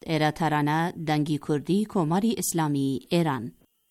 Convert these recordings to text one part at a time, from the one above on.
ایرا ترانه دنگی کردی کماری اسلامی ایران.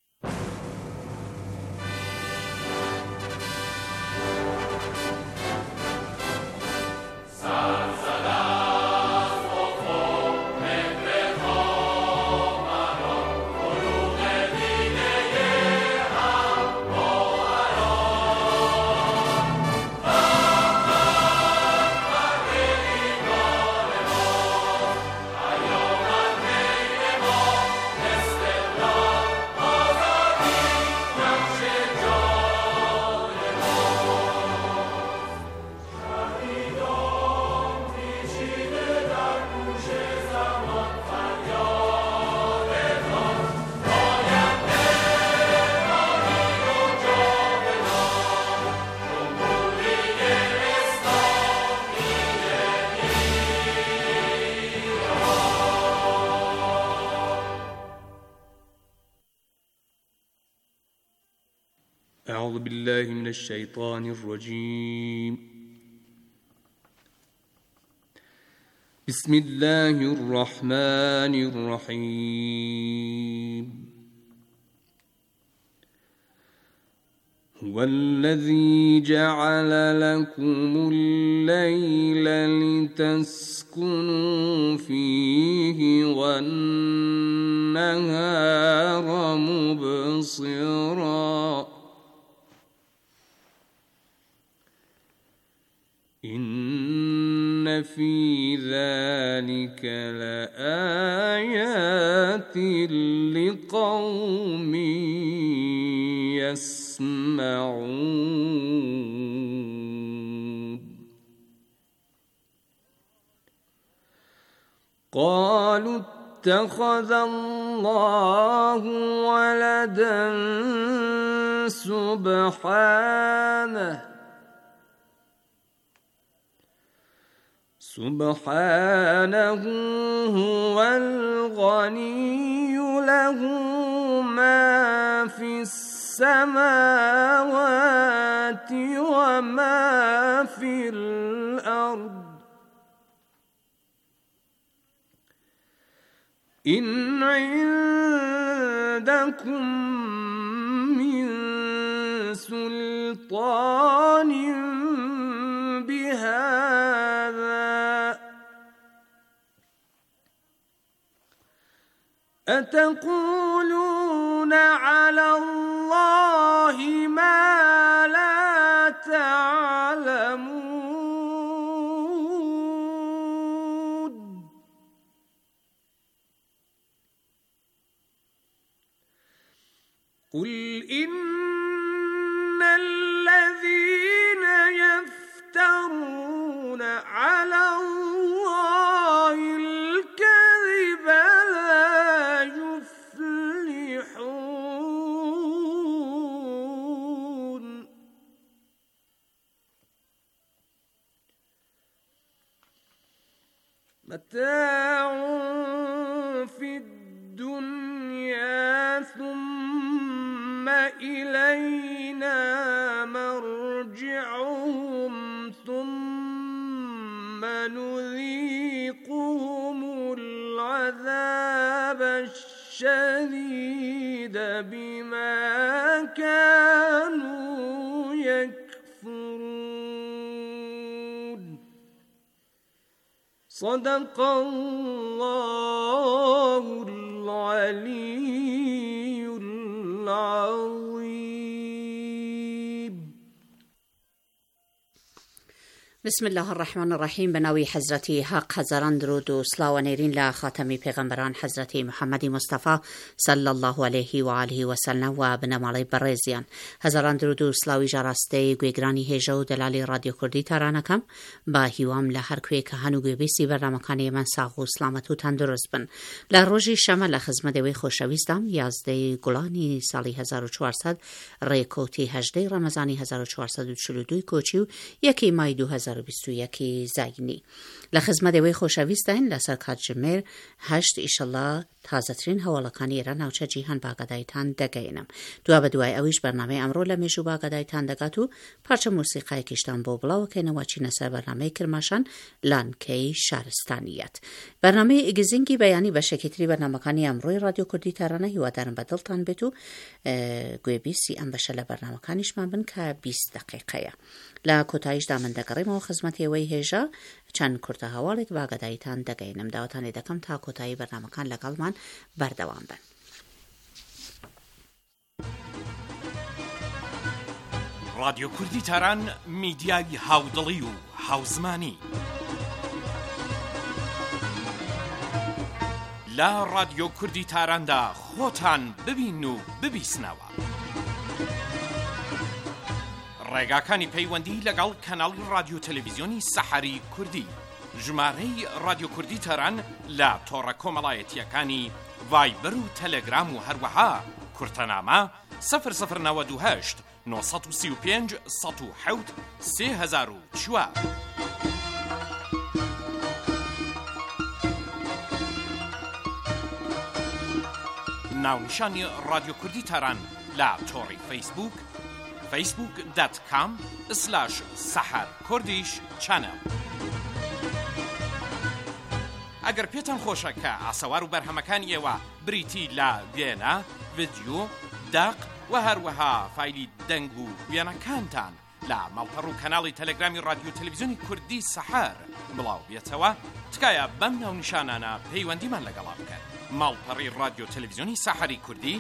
أعوذ بالله من الشيطان الرجيم. بسم الله الرحمن الرحيم. هو الذي جعل لكم الليل لتسكنوا فيه والنهار مبصرا إن في ذلك لآيات لقوم يسمعون. قالوا اتخذ الله ولدا سبحانه هو الغني له ما في السماوات وما في الأرض إن عندكم من سلطان بهذا أتقولون على الله ما لا تعلمون. قل إن الذين يفترون على الله الكذب لا يفلحون. متاع في الدنيا ثم إلينا مرجعهم ثم نذيقهم العذاب الشديد بما كانوا يكفرون. صدق الله العلي العظيم. بسم الله الرحمن الرحیم. به نام حضرت حق، هزاران درود و سلام و نیرین ل خاتم پیغمبران حضرت محمد مصطفی صلی الله علیه و آله و سلم و بنمالی برزیان. هزاران درود و سلاوی جراسته گویگرانی هجو دلالی رادیو کردی ترانکم با هیوام لهر کوی که هنو گوی بیسی برنامکانی من ساق و سلامت و تندرست بن. لروجی شما لخدمت وی خوشویستم 11 گلانی سالی 1400 ریکوتی 18 رمضانی 1442 کوچیو 1 مای 2000 2021 زاینی لخدمت وی خۆشەویستین لەسەر کاتژمێر 8 ئیشەڵڵا تازەترین هەواڵەکانی ئێران ناوچە جیهان باگەدایتان دەگەینم. دوا بە دوای ئەویش بەرنامەی ئەمڕۆ لە مێژوو باگەدایتان دەگات و پارچە موسیقایەکیشتان بۆ بڵاوەکەینەوە چینە سەر بەرنامەی کرماشان لانکەی شارستانیەت. بەرنامەی ئیگزینگی بەیانی بەشێکیتری بەرنامەکانی ئەمڕۆی رادیۆ کوردی تارانە هیوادارم بەدڵتان بێت و گوێبیستی ئەم بەشە لە بەرنامەکانیشمان بن کە 20 دقیقەیە. لە کۆتاییشدا من دەگەڕێمەوە خزمەتیەوەی هێژە چەند کورتە هەواڵێک باگەدایتان دەگەینم. داواتان لێ دەکەم تا کۆتایی بەرنامەکان لەگەڵمان بەردەوام بن. رادیۆ کوردی تاران میدیای هاودڵی و هاوزمانی لە رادیۆ کوردی تاراندا خۆتان ببین و ببیسنەوە. ڕێگاکانی پەیوەندی لەگەڵ کەناڵی رادیۆ تەلەڤیزیۆنی سەحەری کوردی، ژمارەی رادیۆ کوردی تاران لە تۆڕە کۆمەڵایەتیەکانی ڤایبەر و تەلەگرام و هەروەها کورتەنامە 0098 935 107 3004. ناونیشانی رادیۆ کوردی تاران لە تۆڕی فەیسبوک facebook.com/saharkurdish channel. ئەگەر پێتان خۆشە کە ئاسەوار و بەرهەمەکانی ئێوە بریتی لە وێنە، ڤیدیۆ، داق و هەروەها فایلی دەنگ و وێنەکانتان لە ماڵپەڕ و کەناڵی تەلەگرامی رادیۆ تەلەڤیزیۆنی کوردی سەحەر بڵاو بێتەوە، تکایە بەم ناونیشانانە پەیوەندیمان لەگەڵا بکەن. ماڵپەڕی رادیۆ تەلەڤیزیۆنی سەحەری کوردی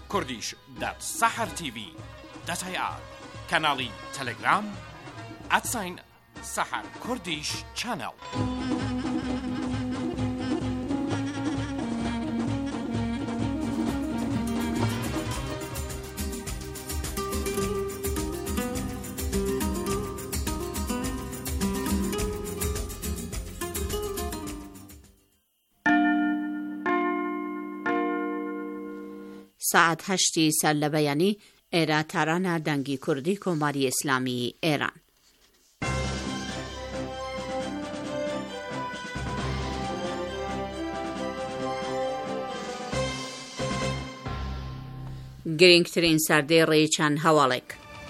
kurdish.sahartv.ir، کەناڵی تەلەگرام @saharkurdish channel. ساعت 8 سەر لە بەیانی ئێرە تارانە دەنگی کوردی کۆماری ئیسلامی ئێران. گرنگترین سەردێڕی چەند هەواڵێک.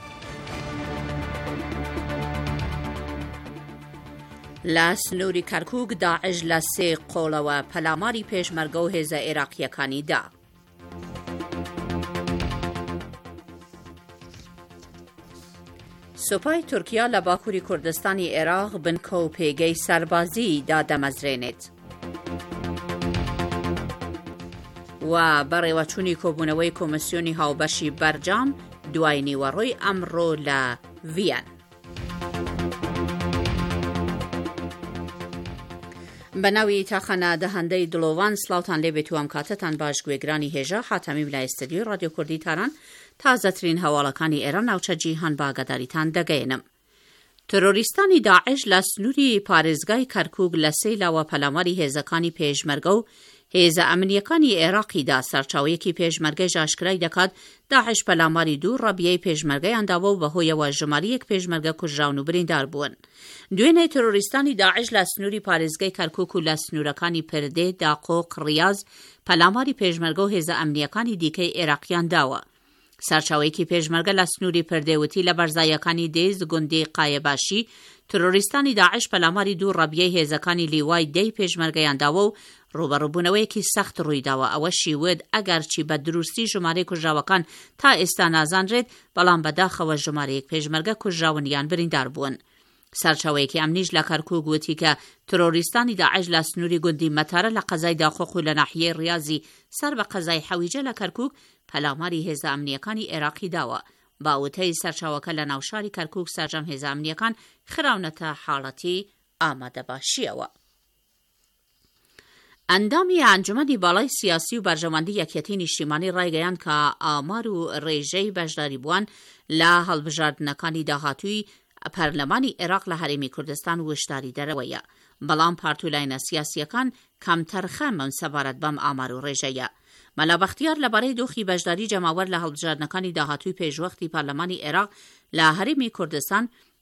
لە سنووری کەرکووک داعش لە 3 قۆڵەوە پەلاماری پێشمەرگە و هێزە عێراقیەکانی دا. سوپای تورکیا لە باکووری کوردستانی عێراق بنکە و پێگەی سەربازی دادەمەزرێنێت و بەڕێوەچوونی کۆبوونەوەی کۆمسیۆنی هاوبەشی بەرجام دوای نیوەڕۆی ئەمڕۆ لە ڤیان. بەناوی تاخەنە دەهەندەی دڵۆوان سلااوتان لێبێت و ئەم کاتتان باش گوێگرانی هێژە حاتەمی لای ئستدیۆی رادیۆ کوردی تاران تازەترین هەواڵەکانی ئێران ناوچە جیهان باگەداریتان دەگەێنم. تۆرۆریستانی داعش لە سنووری پارێزگای کەرکووک لە 3 لاوە پەلاماری هێزەکانی پێشمەرگە و هێزە ئەمنیەکانی عێراقیدا سەرچاوەیەکی پێشمەرگەی ئاشکرای دەکات داعش پەلاماری دوو ڕەبیەی پێشمەرگەیان داوە و بەهۆیەوە ژمارەیەک پێشمەرگە کوژراون و بریندار بوون. دوێنێ تۆرۆریستانی داعش لە سنووری پارێزگای کەرکووک و لە سنوورەکانی پردێ، داقۆق، ڕیاز پەلاماری پێشمەرگە و هێزە ئەمنیەکانی دیکەی عێراقیان داوە. سەرچاوەیەکی پێشمەرگە لە سنووری پردێوتی لە بەرزایەکانی دێز گوندی قایەباشی تۆرۆریستانی داعش پەلاماری دوو ڕەبیەی هێزەکانی لیوای دەی پێشمەرگەیان داوە و ڕوبەڕووبوونەوەیەکی سەخت ڕوویداوە. ئەوەشی ود ئەگەرچی بە دروستی ژمارەی کوژراوەکان تا ئێستا نازانرێت، بەڵام بەداخەوە ژمارەیەک پێشمەرگە کوژراون بریندار بوون. سەرچاوەیەکی ئەمنیش لە کەرکووک وتی کە تۆرۆریستانی داعش لە سنووری گوندی مەتارە لە قەزای داخۆق و لە ناحیەی ڕیازی سەر بە قەزای حەویجە لە کەرکووک پەلاماری هێزە ئەمنیەکانی عێراقی داوە. باوتەی سەرچاوەکە لە ناوشاری کەرکووک سەرجەم هێزە ئەمنیەکان خراونەتە حاڵەتی ئامادەباشیەوە. ئەندامی ئەنجومەنی باڵای سیاسی و بەرژەوەندی یەکێتی نیشتیمانی ڕایگەیاند کە ئامار و ڕێژەی بەشداری بووان لە هەڵبژاردنەکانی داهاتووی پەرلەمانی عێراق لە هەرێمی کوردستان وشداری دەرەوەیە، بەڵام پارتوولایەنە سیاسیەکان کەمتەرخە سەبارەت بەم ئامار و ڕێژەیە. مەلا بەختیار لەبارەی دۆخی بەشداری جەماوەر لە هەڵبژاردنەکانی داهاتووی پێشوەختی پارلەمانی عێراق لە هەرێمی کوردستان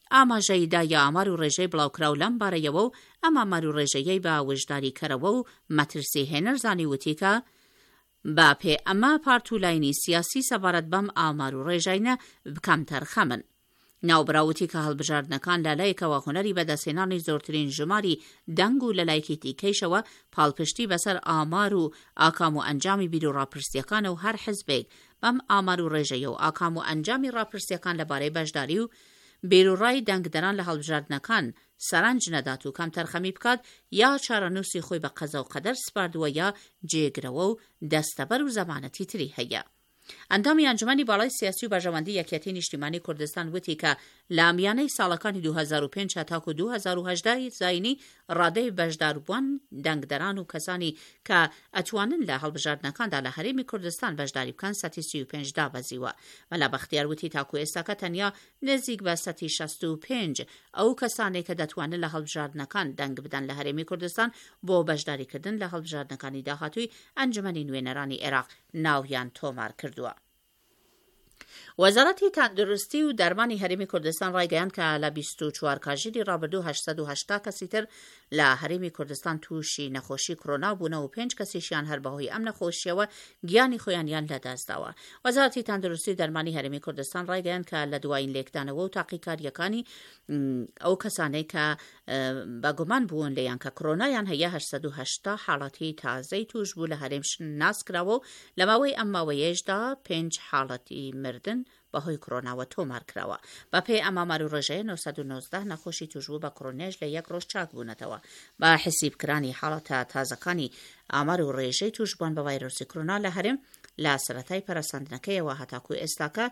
ئاماژەی دایە ئامار و ڕێژەی بڵاوکراو لەم بارەیەوە و ئەم ئامار و ڕێژەیەی بە وژداری کەرەوە و مەترسی هێنەرزانی وتیکە با پێ ئەمە پارتولاینی سیاسی سەبارەت بەم ئامار و ڕێژەینە بکەمتەر خەمن. ناوبراوتی کە هەڵبژاردنەکان لەلایەکەوە هوەری بەدەستێنانی زۆرترین ژماری دەنگ و لەلایەکی دیکەیشەوە پاڵپشتی بەسەر ئامار و ئاکام و ئەنجامی بیر و ڕاپرسیەکانە و هەر حزبێک بەم ئامار و ڕێژەیە و ئاکام و ئەنجامی ڕاپرسیەکان لەبارەی بەشداری و بێروڕای دەنگدەران لە هەڵبژاردنەکان سەرنج نەدات و کەم تەرخەمی بکات یا چارەنووسی خۆی بە قەزە و قەدەر سپاردووە یا جێگرەوە و دەستەبەر و زەمانەتی تری هەیە. ئەندامی ئەنجومەنی باڵای سیاسی و بەژەوەندی یەکێتی نیشتیمانی کوردستان وتی کە لە میانەی ساڵەکانی 2005 تاکو 2018 زاینی ڕادەی بەشداربوون دەنگدەران و کەسانی کە ئەتوانن لە هەڵبژاردنەکاندا لە هەرێمی کوردستان بەشداری بکەن 135 دابەزیوە وەلا بەختیار وتی تاکو ئێستاکە تەنیا نزیک بە 165 ئەو کەسانێک کە دەتوانن لە هەڵبژاردنەکان دەنگ بدەن لە هەرێمی کوردستان بۆ بەشداریکردن لە هەڵبژاردنەکانی داهاتووی ئەنجومەنی نوێنەرانی عێراق ناویان تۆمار کردووە. وەزارەتی تەندروستی و دەرمانی هەرێمی کوردستان ڕایگەیاند کە لە 24 کاژیری ڕابردوو 880 کەسی تر لە هەرێمی کوردستان تووشی نەخۆشی کۆرۆنا بوونەوە و 5 کەسیشیان هەر بەهۆی ئەم نەخۆشیەوە گیانی خۆیانیان لەدەستداوە. وەزارەتی تەندروستی و دەرمانی هەرێمی کوردستان ڕایگەیاند کە لە دوایین لێکدانەوە و تاقیکاریەکانی ئەو کەسانەی کە بەگومان بوون لەیان کە کۆرۆنایان هەیە 880 حاڵەتی تازەی توش بوو لە هەرێم ناسکراوە و لە ماوەی ئەم ماوەیەشدا 5 حاڵەتی مردن بەهۆی کۆرۆناوە تۆمار کراوە. بە پێی ئەم ئامار و ڕێژەیە 919 نەخۆشی توشبوو بە کۆرۆنێژ لە یەک ڕۆژ چاک بوونەتەوە. بە حسیبکرانی حاڵەتە تازەکانی ئامار و ڕێژەی توشبوون بە ڤایرۆسی کۆرۆنا لە هەرێم لە سەرەتای پەرەسەندنەکەیەوە هەتاکو ئێستاکە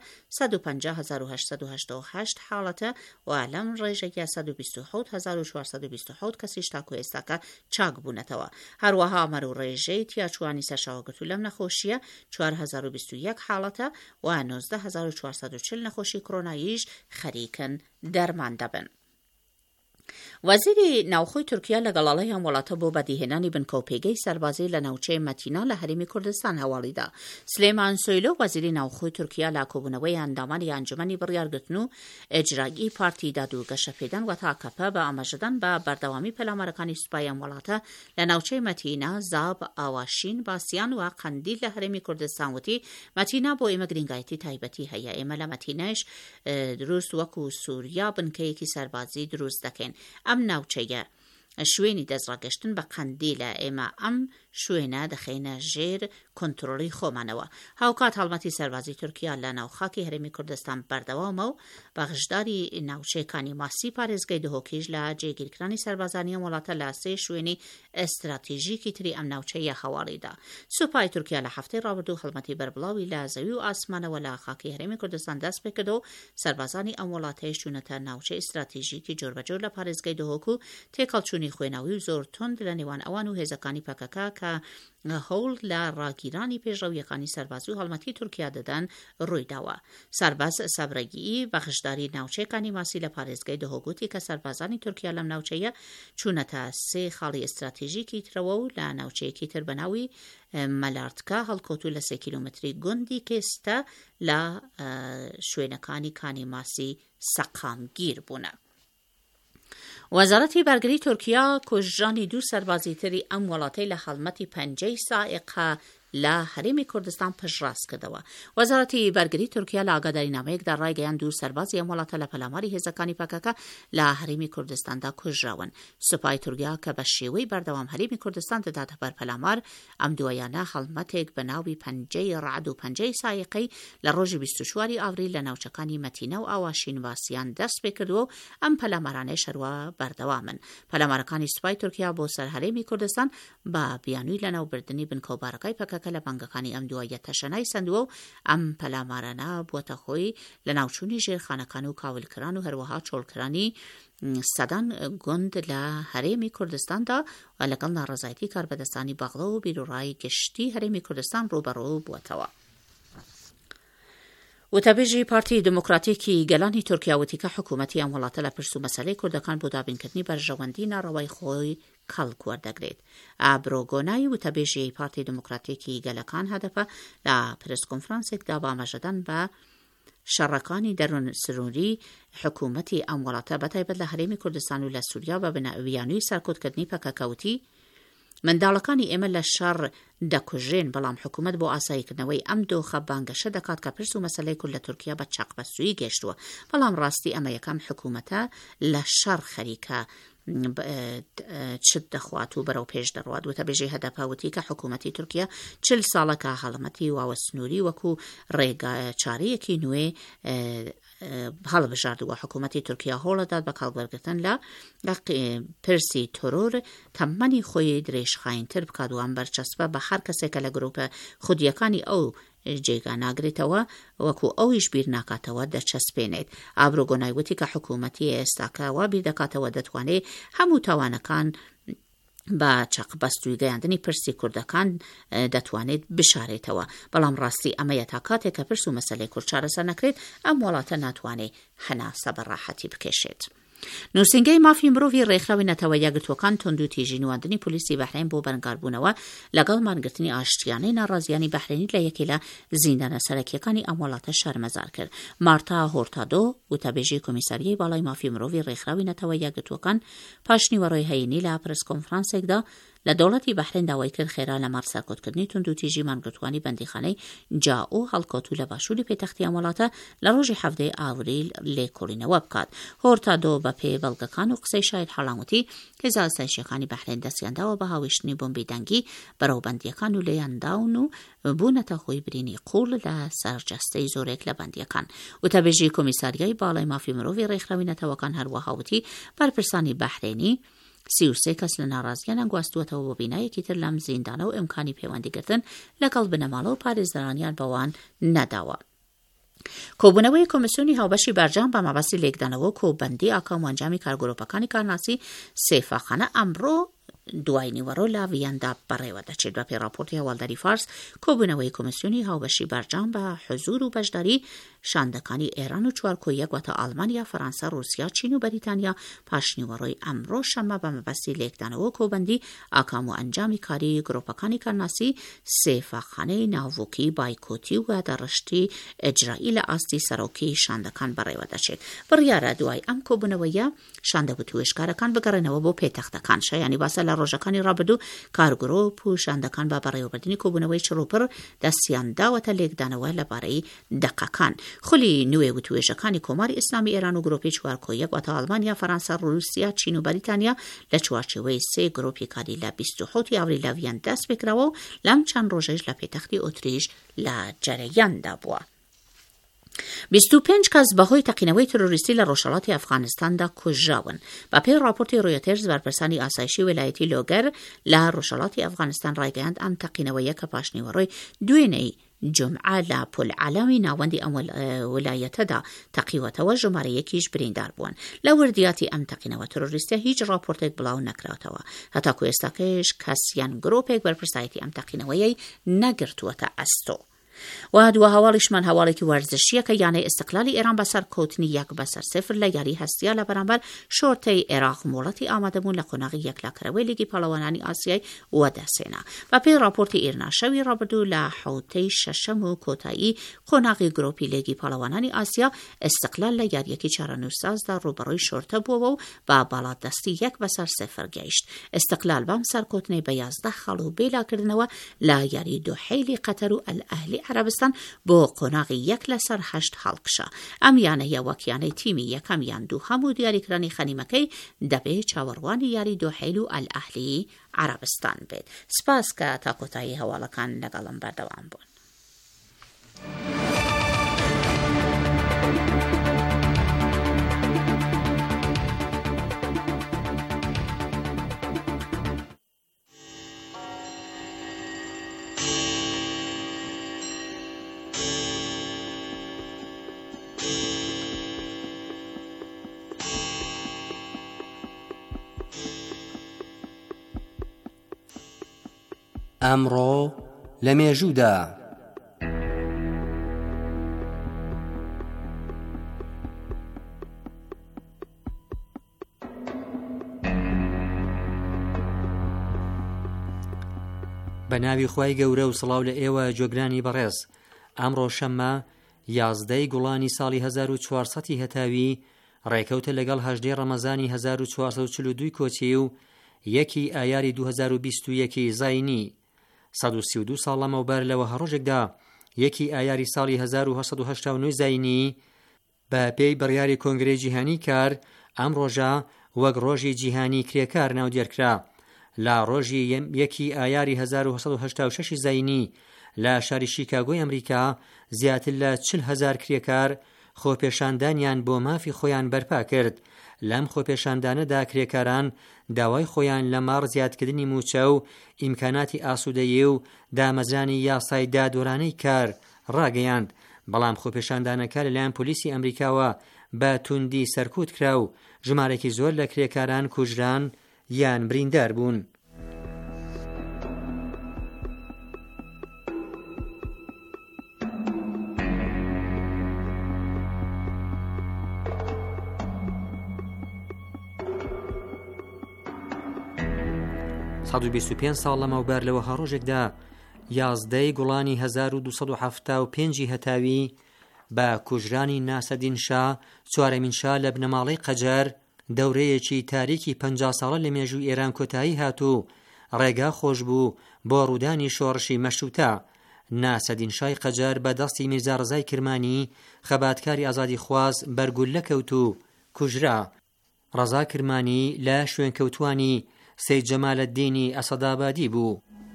150888 حاڵەتە و لەم ڕێژەیە 127427 کەسیش تاکو ئێستاکە چاک بوونەتەوە. هەروەها ئامار و ڕێژەی تیاچوانی سەرچاوەگرتوو لەم نەخۆشیە 4021 حاڵەتە و 19440 نەخۆشی کۆرۆناییش خەریکن دەرمان دەبن. وەزیری ناوخۆی تورکیا لەگەڵاڵی هەم وڵاتە بۆ بەدیهێنانی بنکەوپێگەی سەربازی لە ناوچەی مەتینا لە هەرێمی کوردستان هەواڵیدا. سلێمان سۆیلۆ وەزیری ناوخۆی تورکیا لە کۆبوونەوەی ئەندامانی ئەنجومەنی بڕیارگرتن و ئیجرایی پارتی داد و گەشەپێدان و تاکەپە بە ئاماژەدان بە بەردەوامی پەلامارەکانی سوپای ئەم وڵاتە لە ناوچەی مەتینا، زاب، ئاواشین، باسییان و قەندیل لە هەرێمی کوردستان وتی مەتینا بۆ ئێمە گرنگایەتی تایبەتی هەیە. ئێمە لە مەتیناش دروست وەکو سووریا بنکەیەکی سەربازی دروست دەکەین. ئەم ناوچەیە شوێنی دەستڕاگەشتن بە قەندیلە، ئێمە ئەم شوێنە دەخینە ژێر کۆنتڕۆڵی خۆمانەوە. هاوکات هەڵمەتی سەربازی تورکیا لە ناوخاکی هەرێمی کوردستان بەردەوامە و بەغشداری ناوچەیەکانی ماسی پارێزگای دهۆکیش لە جێگیرکردنی سەربازانی ئەم وڵاتە لە سێ شوێنی ئەستراتیژیکی تری ئەم ناوچەیە هەواڵیدا. سوپای تورکیا لە هەفتەی ڕابردوو هەڵمەتی بەربڵاوی لە زەوی و ئاسمانەوە لە خاکی هەرێمی کوردستان دەست پێکردەوە و سەربازانی ئەم وڵاتەیە چوونەتە ناوچەی ئەستراتیژیکی جۆربەجۆر لە پارێزگای دهۆک و تێکەڵچوونی خوێناوی و زۆر تۆند لە نێوان ئەوان و هێزەکانی پەکەکە کە هەوڵ لە ڕاگیرانی پێشڕەویەکانی سەربازی و هەڵمەتی تورکیا دەدەن ڕوویداوە. سەرباز سەبرەگیی بەخشداری ناوچەیەکانی ماسی لە پارێزگای دهۆگوتی کە سەربازانی تورکیا لەم ناوچەیە چوونەتە سێ خاڵی ئەستراتیژیکی ترەوە و لە ناوچەیەکی تر بەناوی مەلاردکە هەڵکۆتوو لە 3 کیلومتری گوندی کێستە لە شوێنەکانی کانی ماسی سەقامگیر بوونە. وەزارەتی بەرگری تورکیا کوژژانی 2 سەربازی تری ئەم وڵاتەی لە هەڵمەتی 5 سائقە لە هەرێمی کوردستان پشتڕاست کردەوە. وەزارەتی بەرگری تورکیا لە ئاگادارینامەیەکدا ڕایگەیاند 2 سەربازی ئەم وڵاتە لە پەلاماری هێزەکانی پەکەکە لە هەرێمی کوردستاندا کوژراون. سوپای تورکیا کە بە شێوەی بەردەوام هەرێمی کوردستان دەداتە بەر پەلامار ئەم دوایانە هەڵمەتێک بە ناوی 5 ڕعد و 5 سایقەی لە ڕۆژی 24 ئاڤریل لە ناوچەکانی مەتینە و ئاواشین واسیان دەست پێ کردووە و ئەم پەلامارانەی شەروە بەردەوامن. پەلامارەکانی سوپای تورکیا بۆ سەر هەرێمی کوردستان بە بیانووی لەناوبردننی بنکەوبارەکەی پەکەکە لە بانگەکانی ئەم دوایە تەشەنای سندووە و ئەم پەلامارانە بووەتە خۆی لە ناوچوونی ژێرخانەکان و کاولکران و هەروەها چۆڵکرانی سەدان گوند لە هەرێمی کوردستاندا و لەگەڵ ناڕەزایەتی کاربەدەستانی باغڵە و بیرروڕای گشتی هەرێمی کوردستان ڕوبەڕوو بووەتەوە. وتەبێژی پارتی دموکراتیکی گەلانی تورکیا وتی کە حکوومەتی ئەم وڵاتە لە پرس و مەسەلەی کوردەکان بۆ دابینکردنی بەرژەوەندی ناڕەوای خۆی کەڵک وەردەگرێت. ئابرۆگۆنایی وتەبێژی پارتی دموکراتیکی گەلەکان هەدەفە لە پرس کۆنفرانسێکدا بە ئاماژەدان بە شەڕەکانی دەروون سروری حکوومەتی ئەم وڵاتە بەتایبەت لە هەرێمی کوردستان و لە سووریا بە بنەویانووی سەرکوتکردنی پەکەکەوتی منداڵەکانی ئێمە لە شەڕ دەکوژێن، بەڵام حکوومەت بۆ ئاساییکردنەوەی ئەم دۆخە بانگەشە دەکات کە پرس و مەسەلەی کورد لە تورکیا بە چاقبەستووی گەشتووە، بەڵام ڕاستی ئەمە یەکەم حکوومەتە لە شەڕ خەریکە چت دەخوات و بەرەو پێش دەڕوات. وتەبێژەی هەدەپاوتی کە حکوومەتی تورکیا 40 ساڵەکە هەڵەمەتی واوە سنووری وەکو ڕێگە چارەیەکی نوێ هەڵبژاردووە. حکوومەتی تورکیا هۆڵەدات بە کاڵبەرگرتن لە پرسی تۆرۆر تەمەنی خۆی درێژخایینتر بکات و ئەم بەرچەسپە بە هەر کەسێکە لە گرۆپە خودیەکانی ئەو جێگا ناگرێتەوە وەکو ئەویش بیر ناکاتەوە دەچەسپێنێت. ئابروگۆنای وتی کە حکوومەتی ئێستاکەوە بیر دەکاتەوە دەتوانێت هەموو تاوانەکان بە چاقبەستووی گەیاندنی پرسی کوردەکان دەتوانێت بشارێتەوە، بەڵام ڕاستی ئەمەیە تا کاتێک کە پرس و مەسەلەی کورد چارەسەر نەکرێت ئەم وڵاتە ناتوانێت هەناسە بەڕاحەتی بکێشێت. نووسنگەی مافی مرۆڤی ڕێکخراوی نەتەوە یەکگرتوەکان تۆند و تیژی نواندنی پلیسی بەحرین بۆ بەرەنگاربوونەوە لەگەڵ مانگرتنی ئاشتیانەی ناڕازیانی بەحرینی لە یەکێ لە زیندانە سەرەکیەکانی ئەم وڵاتە شەرمەزار کرد. مارتا هۆرتادۆ وتەبێژی کۆمیساریای باڵای مافی مرۆڤی ڕێکخراوی نەتەوە یەکگرتوەکان پاشنیوەڕۆی هەیینی لە پرس کۆنفرانسێکدا لە دەوڵەتی بەحرین داوای کرد خێرا لە مار سەرکوتکردنی تۆند و تیژی مانگرتوانی بەندیخانەی جاو هەڵکەوتوو لە باشووری پێتەختی ئەم وڵاتە لە ڕۆژی 7 ئاوریل لێکۆڵینەوە بکات. هۆرتادۆ بە پێ بەڵگەکان و قسەی شاید حەڵاموتی هێزار سایشیەکانی بەحرین دەستیانداوە بە هاوێشتنی بۆمبی دەنگی بەرەو بەندیەکان و لێیانداون و بوونەتە خۆی برینی قوڵ لە سەرجەستەی زۆرێک لە بەندیەکان. وتەبێژی کۆمیساریای باڵای مافی مرۆڤی ڕێکخراوی نەتەوەکان هەروەها وتی بەرپرسانی بەحرینی 33 کەس لە ناڕازیانە گواستووەتەوە بۆ بینایەکی تر لەم زیندانە و ئیمکانی پەیوەندیگرتن لەگەڵ بنەماڵە و پارێزدەرانیان بەوان نەداوە. کۆبوونەوەی کۆمیسیۆنی هاوبەشی بەرجام بە مەبەستی لێکدانەوە کۆبەندی ئاکام و ئەنجامی کارگرۆپەکانی کارناسی سێفاخانە ئەمڕۆ دوای نیوەڕۆ لە ڤیاندا بەڕێوە دەچێت. بە پێی راپۆرتی هەواڵداری فارس کۆبوونەوەی کۆمیسیۆنی هاوبەشی بەرجام بە حزور و بەشداری شاندەکانی ئێران و چوارکۆیەک واتە ئەڵمانیا، فەرەنسا، رووسیا، چین و بەریتانیا پاشنیوەڕۆی ئەمڕۆ شەمە بە مەبەستی لێکدانەوە کۆبەندی ئاکام و ئەنجامی کاری گرۆپەکانی کارناسی سێفاخانەی ناوۆکی بایکۆتی و دەڕشتی ئەجرایی لە ئاستی سەرۆکی شاندەکان بەڕێوە دەچێت. بڕیارە دوای ئەم کۆبوونەوەیە شاندە وتوێژکارەکان بگەڕێنەوە بۆ پێتەختەکان. شایانی باسە لە ڕۆژەکانی ڕابردوو کارگرۆپ و شاندەکان بە بەڕێوەبردننی کۆبوونەوەی چڕوپڕ دەستیان داوەتە لێکدانەوە لەبارەی دەقەکان. خولی نوێ وتوێژەکانی کۆماری ئیسلامی ئێران و گرۆپی چوارکۆیەک واتە ئەڵمانیا، فەرەنسا، رووسیا، چین و بەریتانیا لە چوارچێوەی 3 گرۆپی کاری لە 27 ئاوریل لە ڤیان دەست پێکراوە و لەم چەند ڕۆژەش لە پێتەختی ئۆتریش لە جەرەیاندا بووە. 25 کەس بەهۆی تەقینەوەی تۆرۆریستی لە ڕۆژهەڵاتی ئەفغانستاندا کوژراون. بە پێی راپۆرتی ڕۆیتەرز بەرپرسانی ئاسایشی ویلایەتی لۆگەر لە ڕۆژهەڵاتی ئەفغانستان ڕایگەیاند ئەم تەقینەوەیە کە پاشنیوەڕۆی دوێنەی جمعە لە پولعەلامی ناوەندی ئەم ویلایەتەدا تەقیوەتەوە ژمارەیەکیش بریندار بوون. لە وردیاتی ئەم تەقینەوە تۆرۆریستە هیچ راپۆرتێک بڵاو نەکراتەوە. هەتاکو ئێستاکەش کەسیان گرۆپێک بەرپرسایەتی ئەم تەقینەوەیەی نەگرتووەتە ئەستۆ. و دو هەواڵیشمان هەواڵێکی وەرزشیەکە یانەی ئستقلالی ئێران بەسەر کەوتنی 1-0 لە یاری هەستیا لە بەرامبەر شۆرتەی عێراق مۆڵەتی ئامادەبوون لە قۆناغی یەکلاکەرەوەی لیگی پاڵەوانانی ئاسیای وەدەسێنا. بە پێی راپۆرتی ئێرناشەوی ڕابردوو لە حوتەی شەشەم و کۆتایی قۆناغی گرۆپی لیگی پاڵەوانانی ئاسیا ئستقلال لە یاریەکی چارەنووسازدا ڕوبەڕۆی شۆرتە بووەوە و با باڵادەستی 1-0 گەیشت. ئستقلال بەم سەرکەوتنەی بە 11 خەڵ و بێلاکردنەوە لە یاری دۆحەی قەتەر و ئەلئەهلی عربستان بۆ قۆناغی 1-8 هەڵکشا. ئەم یانەیە وەکیانەی تیمی یەکەم یان دوو هەموو دیاریکرانی خەنیمەکەی دەبێت چاوەڕوانی یاری دۆحەیل و ئەلئەهلی عربستان بێت. سپاس کە تا کۆتایی هەواڵەکان لەگەڵم بەردەوام بوون. ئەمڕۆ لە مێژوودا بە ناوی خوای گەورە و سڵاو لە ئێوە جۆگرانی بەڕێز. ئەمڕۆ شەممە 11 گوڵانی ساڵی 1400 هەتاوی ڕێکەوتە لەگەڵ 18 ڕەمەزانی 1442 کۆچی و 1 ئایاری 2021 زاینی. 132 ساڵ لەمەوبەر لەوە هەڕۆژێکدا 1 ئایاری ساڵی 1989 زاینی بە پێی بڕیاری کۆنگرەی جیهانی کار ئەم ڕۆژە وەک ڕۆژی جیهانی کرێکار ناودێرکرا. لە ڕۆژی 1 ئایاری 1986 زاینی لە شاری شیکاگۆی ئەمریکا زیاتر لە 40,000 کرێکار خۆپێشاندانیان بۆ مافی خۆیان بەرپا کرد. لەم خۆپێشاندانەدا کرێکاران داوای خۆیان لە ماڕ زیادکردنی موچە و ئیمکاناتی ئاسوودەیی و دامەزرانی یاسای دادوەرانەی کار ڕاگەیاند، بەڵام خۆپێشاندانەکە لەلایەن پۆلیسی ئەمریکاوە بە توندی سەرکوت کرا و ژمارەی زۆر لە کرێکاران کوژران یان بریندار بوون. سەد و 25 ساڵ لەمەوبەر لەوە هەڕۆژێکدا 11 گوڵانی 1275 هەتاوی بە کوژرانی ناسەدین شا چوارەمین شا لە بنەماڵەی قەجەر دەورەیەکی تاریکی 50 ساڵە لە مێژووی ئێران کۆتایی هاتوو ڕێگا خۆش بوو بۆ ڕوودانی شۆڕشی مەشروتە. ناسەدین شای قەجەر بە دەستی میرزا ڕەزای کرمانی خەباتکاری ئازادی خواز بەرگول لەکەوت و کوژرا. ڕەزا کرمانی لە شوێنکەوتوانی سید جەمالەددینی ئەسەدابادی بوو.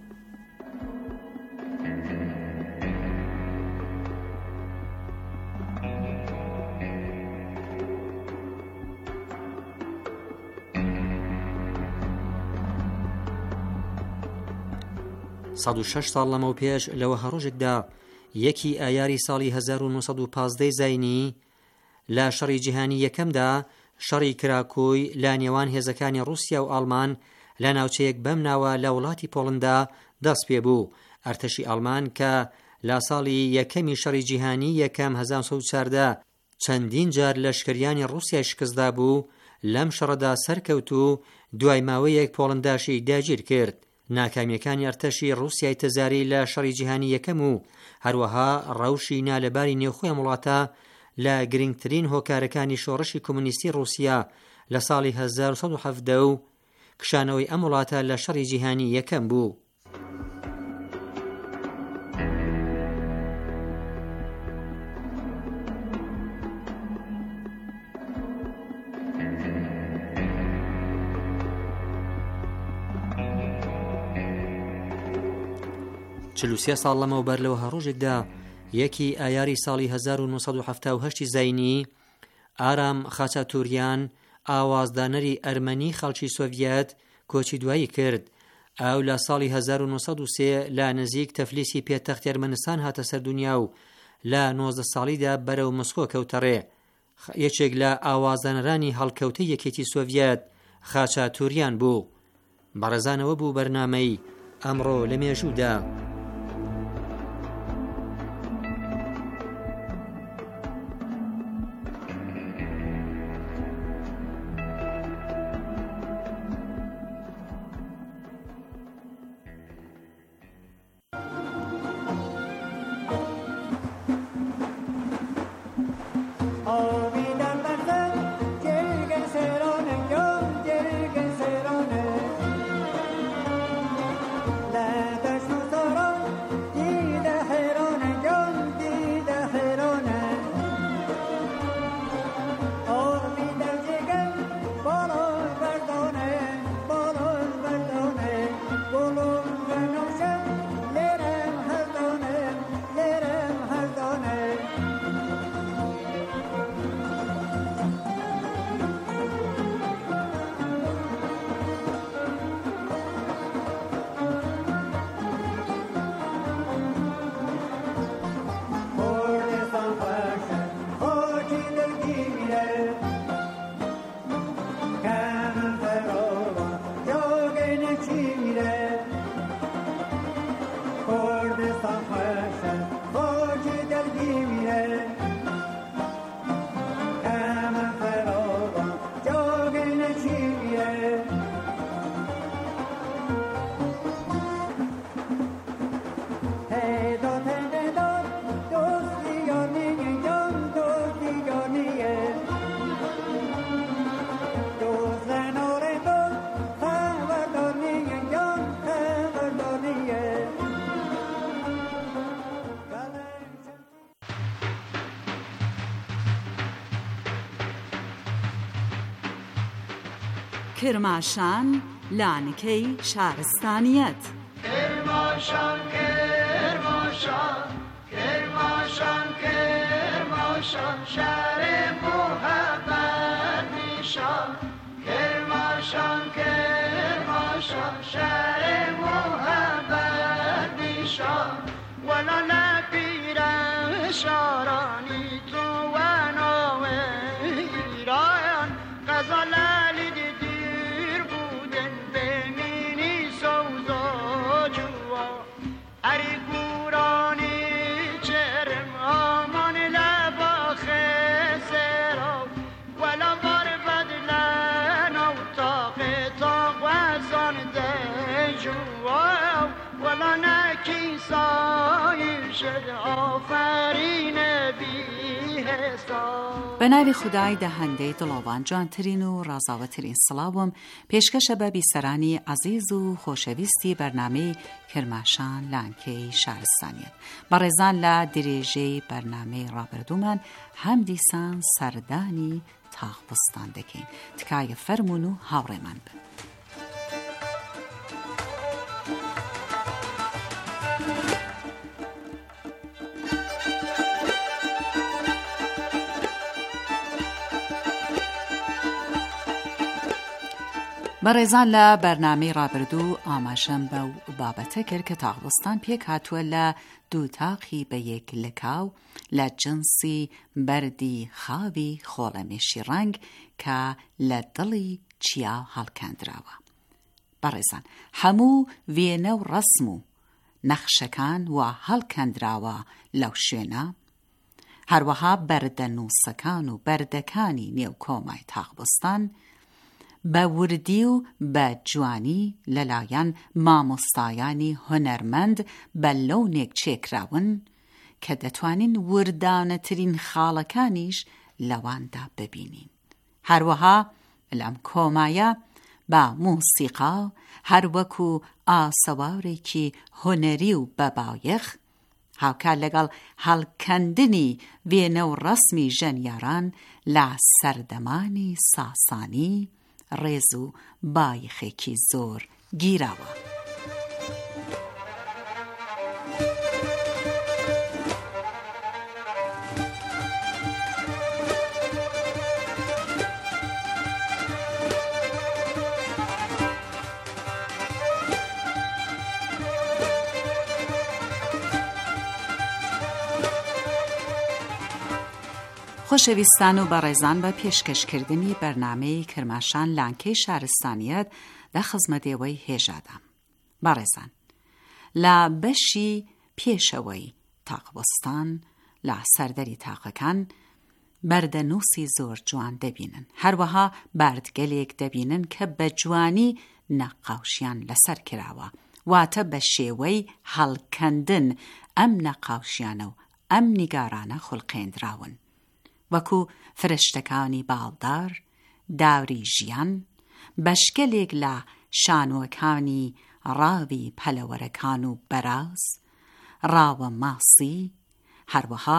سەد و 6 ساڵ لەمەو پێش لەوە هەڕۆژێکدا 1 ئایاری ساڵی 1915 زاینی لە شەڕی جیهانی یەکەمدا شەڕی کراکۆی لە نێوان هێزەکانی رووسیا و ئەڵمان لە ناوچەیەک بەم ناوە لە وڵاتی پۆڵندا دەست پێ بوو. ئەرتەشی ئەڵمان کە لە ساڵی یەکەمی شەڕی جیهانی یەکەم 1914 چەندین جار لەشکریانی رووسیا شکستدا بوو، لەم شەڕەدا سەرکەوت و دوای ماوەیەک پۆڵنداشی داگیر کرد. ناکامیەکانی ئەرتەشی رووسیای تەزاری لە شەڕی جیهانی یەکەم و هەروەها ڕەوشی نالەباری نێوخۆی وڵاتە لە گرنگترین هۆکارەکانی شۆڕشی کۆمونیستی رووسیا لە ساڵی 1970 و کشانەوەی ئەم وڵاتە لە شەڕی جیهانی یەکەم بوو. چلوسیە ساڵ لەمەوبەر لەوە هەڕۆژێکدا 1 ئایاری ساڵی 1970 زاینی ئارام خاچاتوریان ئاوازدانەری ئەرمەنی خەڵکی سۆڤیەت کۆچی دوایی کرد. ئەو لە ساڵی 1903 لە نزیک تەفلیسی پێتەختی ئەرمەنستان هاتە سەر دنیا و لە 19 ساڵیدا بەرەو مۆسکۆ کەوتەڕێ. یەکێک لە ئاوازدانەرانی هەڵکەوتەی یەکێتی سۆڤیەت خاچاتوریان بوو. بەڕێزانەوە بوو بەرنامەی ئەمڕۆ لە مێژوودا. Let us کرماشان لانکەی شارستانیەت. کرماشان کرماشان کرماشان کرماشان شهر محبت نشان کرماشان کرماشان شهر محبت نشان ولا نبیرن شارانی تو و نویران غزالالی دیر بودن بمینی سوزا جوا اری گورانی چرم آمان لبا خسرا ولا بار بدلن او تاق وزان دجوا ولا نکی سایی شد آفرین بی حساب. بە ناوی خودای دەهەندەی دڵۆڤان جوانترین و ڕازاوەترین سڵاوم پێشکەشە بە بیسەرانی عەزیز و خۆشەویستی بەرنامەی کرماشان لانکەی شارستانیەت. بەڕێزان لە درێژەی بەرنامەی ڕابردوومان هەم دیسان سەردانی تاغبستان دەکەین. تکایە فەرمون و هاوڕێمان بن. بەڕێزان لە بەرنامەی ڕابردوو ئاماژەم بەو بابەتە کرد کە تاغبستان پێک هاتووە لە دوو تاقی بە یەک لکاو لە جنسی بەردی خاوی خۆڵەمێشی ڕەنگ کە لە دڵی چیا هەڵکاندراوە. بەڕێزان هەموو وێنە و ڕەسم و نەخشەکان وا هەڵکاندراوە لەو شوێنە، هەروەها بەردە نووسەکان و بەردەکانی نێو کۆمای تاغبستان بە وردی و بە جوانی لەلایەن مامۆستایانی هونەرمەند بە لەونێک چێکراون کە دەتوانین وردانەترین خاڵەکانیش لەواندا ببینین. هەروەها لەم کۆمایە بە موسیقا هەروەکو ئاسەوارێکی هونەری و بەبایەخ هاوکار لەگەڵ هەڵکەندنی وێنە و ڕەسمی ژەنیاران لە سەردەمانی ساسانی ڕێز و بایخێکی زۆر گیراوە. خۆشەویستان و بەڕێزان بە پێشکەشکردنی بەرنامەی کرماشان لانکەی شارستانیەت لە خزمەتێوەی هێژادام. بەڕێزان لە بەشی پێشەوەی تاقبستان لە سەردەری تاقەکان بەردەنووسی زۆر جوان دەبینن، هەروەها باردگەلێک دەبینن کە بە جوانی نەقاوشیان لەسەر کراوە، واتە بە شێوەی هەڵکەندن ئەم نەقاوشیانە و ئەم نیگارانە خوڵقێنراون، وەکو فرشتەکانی باڵدار، داوری ژیان، بەشکەلێک لە شانۆکانی ڕاوی پەلەوەرەکان و بەراز، ڕاوە ماسی، هەروەها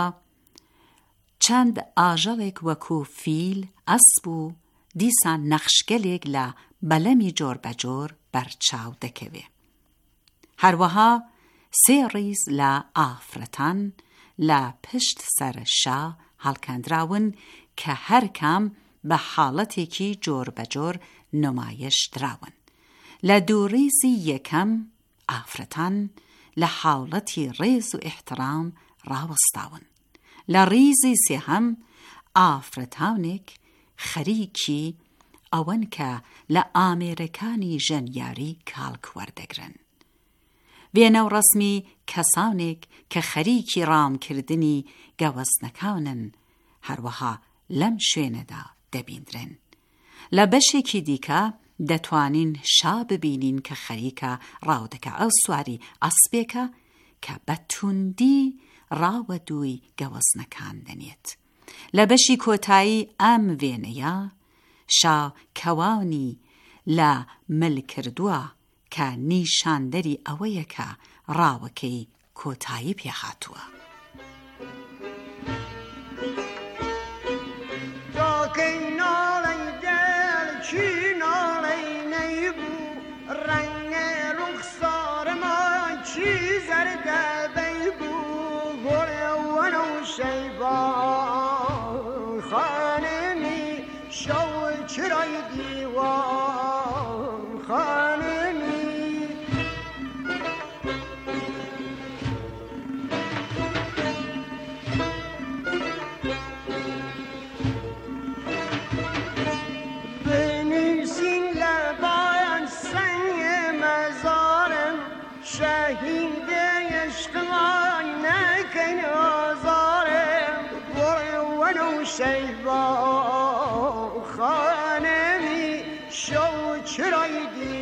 چەند ئاژەڵێک وەکو فیل، ئەسپ و دیسان نەخشگەلێک لە بەلەمی جۆر بەجۆر بەرچاو دەکەوێ. هەروەها سێ ڕیز لە ئافرەتان لە پشت سەر شا هەڵکەندراون کە هەرکام بە حاڵەتێکی جۆر بەجۆر نمایش دراون. لە دووڕیزی یەکەم ئافرەتان لە حاڵەتی ڕێز و ئیحترام ڕاوەستاون. لە ڕیزی سێهەم ئافرەتانێک خەریکی ئەوەن کە لە ئامێرەکانی ژەنیاری کاڵک وەردەگرن. وێنە و ڕەسمی کەسانێک کە خەریکی ڕامکردنی گەوەزنەکانن هەروەها لەم شوێنەدا دەبیندرن. لە بەشێکی دیکە دەتوانین شا ببینین کە خەریکە ڕاودەکە ئەو سواری ئەسپێکە کە بە توندی ڕاوە دووی گەوەزنەکان دەنێت. لە بەشی کۆتایی ئەم وێنەیە شا کەوانی لە مل کردووە کە نیشاندەری ئەوەیە کە ڕاوەکەی کۆتایی پێهاتووە. ناڵی دڵ چی ناڵی زرد بیبو ونو شیبا خانمی شو چرای دیوان خانمی بنویسین لباین سنگ مزارم شهید عشقای نکن آزارم ونو شیبا خانمی شو چرای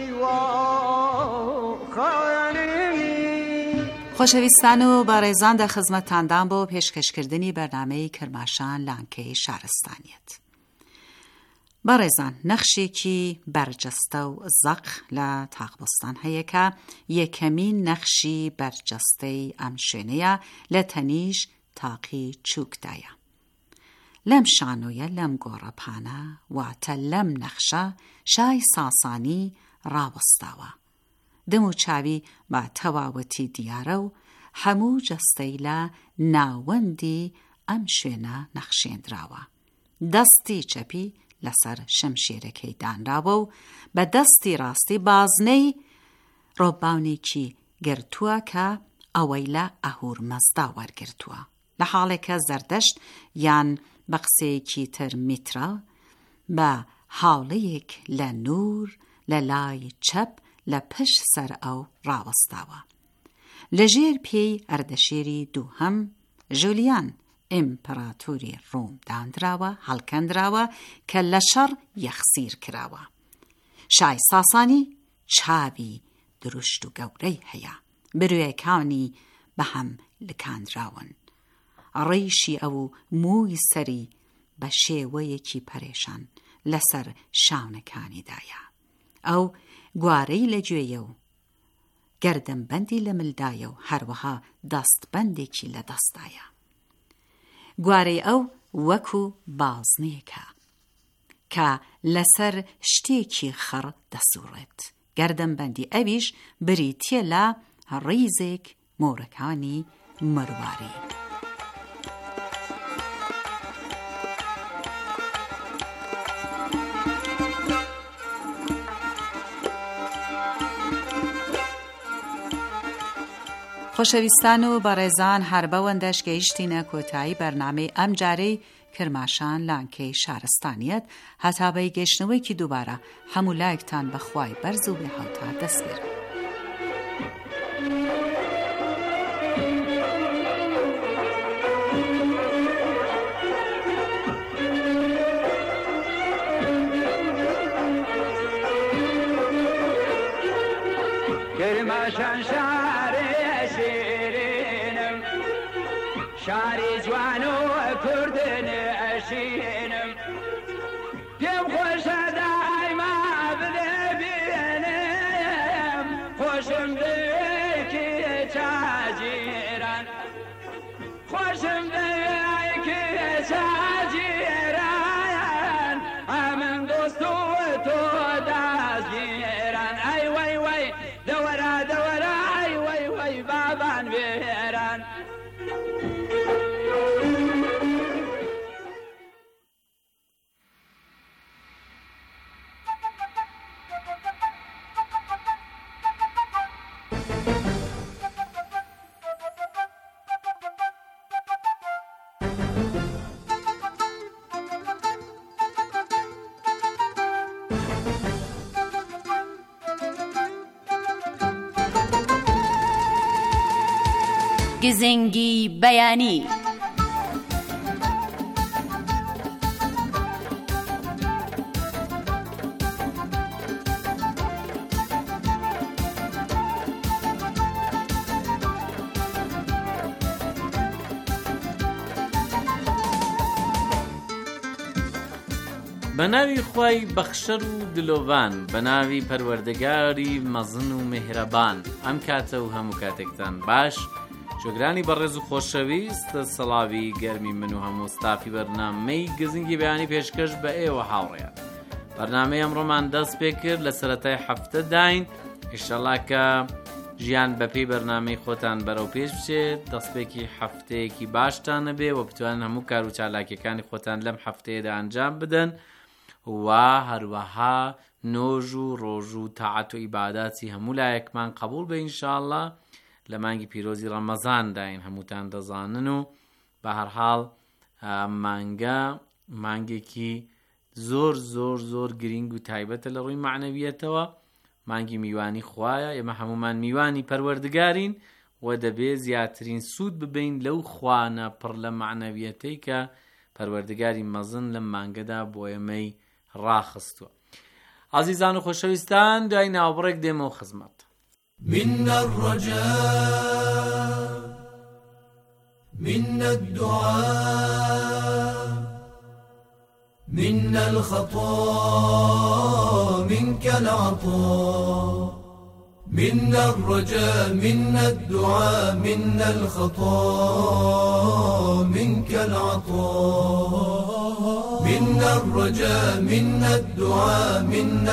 دیوان خانمی. خۆشەویستان و بەڕێزان دە خزمەتتاندان بۆ پێشکەشکردنی بەرنامەی کرماشان لانکەی شارستانیەت. بەڕێزان نەخشێکی بەرجەستە و زەق لە تاقبستان هەیە کە یەکەمین نەخشی بەرجەستەی ئەم شوێنەیە لە تەنیش تاقی چووکدایە. لەم شانۆیە لەم گۆڕەپانە واتە لەم نەخشە شای ساسانی ڕاوەستاوە. دم و چاوی بە تەواوەتی دیارە و هەموو جەستەی لە ناوەندی ئەم شوێنە نەخشێنراوە. دەستی چەپی لەسەر شەمشێرەکەی دانراوە و بە دەستی ڕاستی بازنەی ڕۆباونێکی گرتووە کە ئەوەی لە ئەهورمەزدا وەرگرتووە. لە حاڵێکە زەردەشت یان بە قسەیەکی تر میترە بە هاوڵەیەک لە نور لە لای چەپ لە پشت سەر ئەو ڕاوەستاوە. لەژێر پێی ئەردەشێری دووهەم ژولیان ئیمپەراتۆری ڕۆم دانراوە هەڵکەندراوە کە لە شەڕ یەخسیر کراوە. شای ساسانی چاوی دروشت و گەورەی هەیە، بروێکانی بە هەم لکاندراون. ڕیشی ئەو مووی سەری بە شێوەیەکی پەرێشان لەسەر شاونەکانیدایە. ئەو گوارەی لە گوێیە و گەردەنبەندی لە ملدایە و هەروەها دەستبەندێکی لە دەستایە. گوارەی ئەو وەکو بازنێکە کە لەسەر شتێکی خڕ دەسوڕێت. گەردەنبەندی ئەویش بریتیە لە ڕیزێک مۆرەکانی مرواری. خۆشەویستان و بەڕێزان هەر بەوەندەش گەیشتینە کۆتایی بەرنامەی ئەم جارەی کرماشان لانکەی شارستانیەت. هەتابەی گەیشتنەوەیکی دووبارە هەموو لایەکتان بەخوای بەرز و بێهاوتا دەستێر. کرماشان شاری جوان و کردن ئەشینم پێم خۆشە دایما ببینم خۆشم دەوێکی چاجێران خۆشم دەوێکی چاجێران ئەمن دۆست و تۆ دازگێران ئەی وەی وەی دەوەرە دەوەرە ئەی وەی وەی بابان وێران. گزنگی بەیانی. بە ناوی خوای بەخشەر و دلۆڤان، بە ناوی پەروەردەگاری مەزن و مهرەبان. ئەم کاتە و هەموو کاتێکتان باش. شۆگرانی بەڕێز و خۆشەویست، سەڵاوی گەرمی من و هەموو ستافی بەرنامەی گزنگی بەیانی پێشکەش بە ئێوە هاوڕێیان. بەرنامەی ئەمڕۆمان دەست پێ کرد لە سەرەتای هەفتە داین. ئینشەڵا کە ژیان بەپێی بەرنامەی خۆتان بەرەو پێش بچێت، دەستپێکی هەفتەیەکی باشتانە بێ و بتوانن هەموو کار و چالاکیەکانی خۆتان لەم هەفتەیەدا ئەنجام بدەن و هەروەها نۆژ و ڕۆژ و تاعەت و ئیباداتی هەموو لایەکمان قبول بێ ئینشاءالله لە مانگی پیرۆزی ڕەمەزانداین هەمووتان دەزانن و بە هەرحاڵ مانگێکی زۆر زۆر زۆر گرنگ و تایبەتە لە ڕووی معنەویەتەوە، مانگی میوانی خوایە، ئێمە هەمومان میوانی پەروەردگارین و دەبێت زیاترین سوود ببین لەو خوانە پڕ لە معنەویەتەی کە پەروەردگاری مەزن لەم مانگەدا بۆ ئێمەی ڕاخستووە. عزیزان و خۆشەویستان، دوای ناوبڕێک دێمەوە خزمەت. من الرجاء من الدعاء من الخطا منك العطاء من الرجاء من الدعاء من الخطا منك العطاء من الرجاء من الدعاء من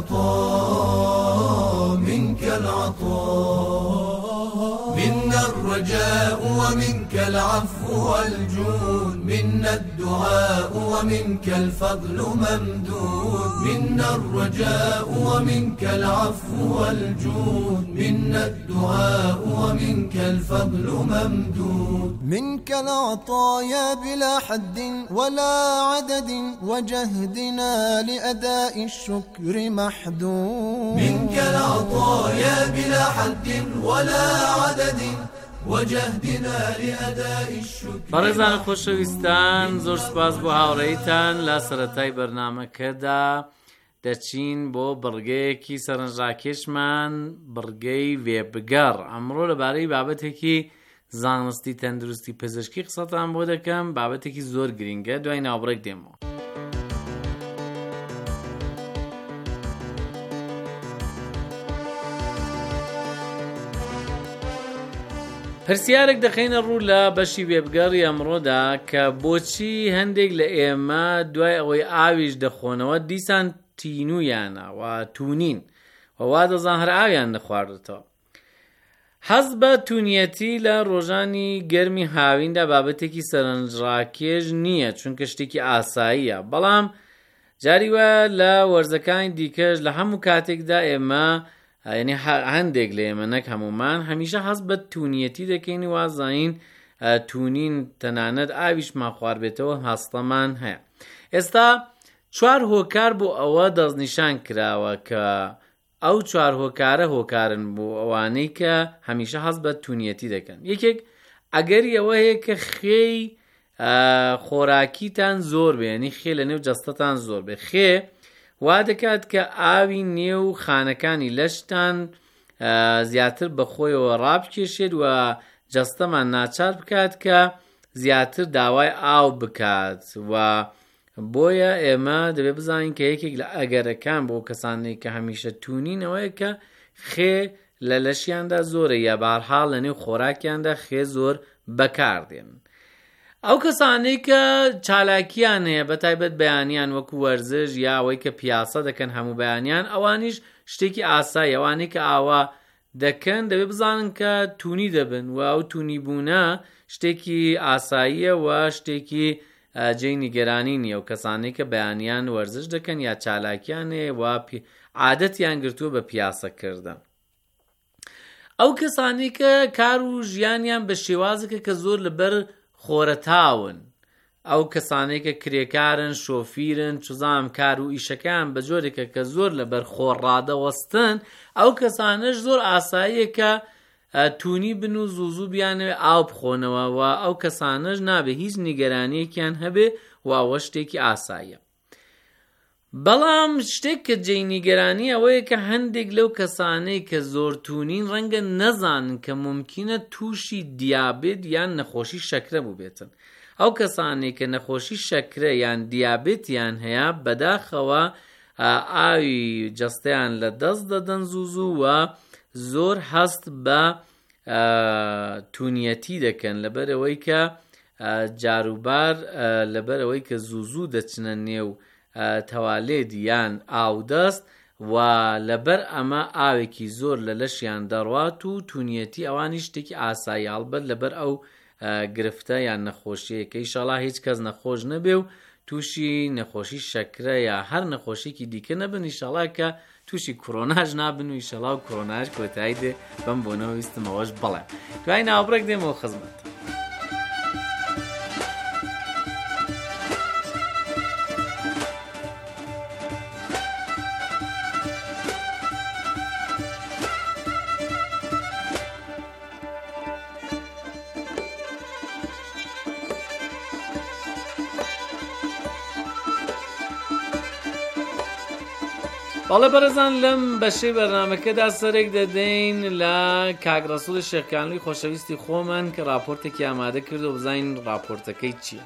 الخطا منك العطاء من الرجاء ومنك العفو والجود من الدعاء ومنك الفضل ممدود من الرجاء ومنك العفو والجود من الدعاء ومنك الفضل ممدود منك العطايا بلا حد ولا عدد وجهدنا لأداء الشكر محدود منك العطايا بلا حد ولا عدد وجهدنا لأداء الشكر. بەڕێزان خۆشەویستان، زۆر سپاس بۆ هاوڕێیتان لە سەرەتای بەرنامەکەدا. دەچین بۆ بڕگەیەکی سەرنجڕاکێشمان، بڕگەی وێبگەڕ. ئەمڕۆ لەبارەی بابەتێکی زانستی تەندروستی پزیشکی قسەتان بۆ دەکەم، بابەتێکی زۆر گرینگە. دوای ناوبڕێک دێمەوە. پرسیارێک دەخینە ڕوو لە بەشی وێبگەڕی ئەمڕۆدا کە بۆچی هەندێک لە ئێمە دوای ئەوەی ئاویش دەخۆنەوە دیسان تینویانە و تونین ووا دەزان هەر ئاویان نەخواردێتەوە. حەز بە تونیەتی لە ڕۆژانی گەرمی هاویندا بابەتێکی سەرنجڕاکێش نییە، چونکە شتێکی ئاساییە، بەڵام جاریوە لە وەرزەکانی دیکەش لە هەموو کاتێکدا ئێمە یعنی هەندێک لە ئێمە نەک هەمومان هەمیشە هەست بە تونیەتی دەکەین و وازاین تونین تەنانەت ئاویشمان خوار بێتەوە هەستەمان هەیە. ئێستا 4 هۆکار بۆ ئەوە دەستنیشان کراوە کە ئەو 4 هۆکارە هۆکارن بۆ ئەوانەی کە هەمیشە هەست بە تونیەتی دەکەن. یەکێک ئەگەری ئەوە هەیە کە خێی خۆراکیتان زۆر بێ، یعنی خێ لە نێو جەستەتان زۆر بێ. خێ وا دەکات کە ئاوی نێو خانەکانی لەشتان زیاتر بەخۆیەوە ڕابکێشێت و جەستەمان ناچار بکات کە زیاتر داوای ئاو بکات و بۆیە ئێمە دەبێت بزانین کە یەکێک لە ئەگەرەکان بۆ کەسانێک کە هەمیشە تونینەوەیە کە خێ لە لەشیاندا زۆرە یا بەهەرحاڵ لە نێو خۆراکیاندا خێ زۆر بەکاردێن. ئەو کەسانەی کە چالاکیان هەیە بەتایبەت بەیانیان وەکو وەرزش یا ئەوەی کە پیاسە دەکەن هەموو بەیانیان، ئەوانیش شتێکی ئاسایی، ئەوانەی کە ئاوا دەکەن دەبێت بزانن کە تونی دەبن و ئەو تونی بوونە شتێکی ئاساییە و شتێکی جێی نیگەرانی نییە. و کەسانەی کە بەیانیان وەرزش دەکەن یا چالاکیان هەیە و عادەتیان گرتووە بە پیاسەکردن. ئەو کەسانەی کە کار و ژیانیان بە شێوازەکە کە زۆر لەبەر خۆرەتاون، ئەو کەسانەی کە کرێکارن، شۆفیرن، چزام کار و ئیشەکان بە جۆرێکە کە زۆر لەبەر خۆڕادەوەستن، ئەو کەسانەش زۆر ئاساییە کە تونی بن و زوو بیانەوێ ئاو بخۆنەوە و ئەو کەسانەش نابێ هیچ نیگەرانیەکیان هەبێ و ئەوە شتێکی ئاساییە. بەڵام شتێک کە جێی نیگەرانی ئەوەیە کە هەندێک لەو کەسانەی کە زۆر تونین ڕەنگە نەزانن کە ممکنە تووشی دیابێت یان نەخۆشی شەکرە بوو بێتن. ئەو کەسانێک کە نەخۆشی شەکرە یان دیابێتیان هەیە بەداخەوە ئاوی جەستەیان لە دەست دەدەن زوو و زۆر هەست بە تونیەتی دەکەن لەبەرەوەی کە جاروبار لەبەرەوەی کە زوو دەچنە نێو تەوالێت یان ئاودەست و لەبەر ئەمە ئاوێکی زۆر لە لەشیان دەڕوات و تونیەتی ئەوانی شتێکی ئاسایی هەڵبەت لەبەر ئەو گرفتە یان نەخۆشیەکە ئینشاڵڵا هیچ کەس نەخۆش نەبێ و تووشی نەخۆشی شەکرە یا هەر نەخۆشیێکی دیکە نەبن ئینشاڵڵا کە تووشی کۆرۆناژ نابن و ئینشاڵڵا و کۆرۆناژ کۆتایی دێ بەم بۆنەوە ویستمەوەش بڵێ دوای ناوەڕێک دێمەوە خزمەت. بەڵێ بەرەزان لەم بەشەی بەرنامەکەدا سەرێک دەدەین لە کاک ڕەسوڵی شێخکانلووی خۆشەویستی خۆمان کە راپۆرتێکی ئامادە کرد و بزانین راپۆرتەکەی چییە.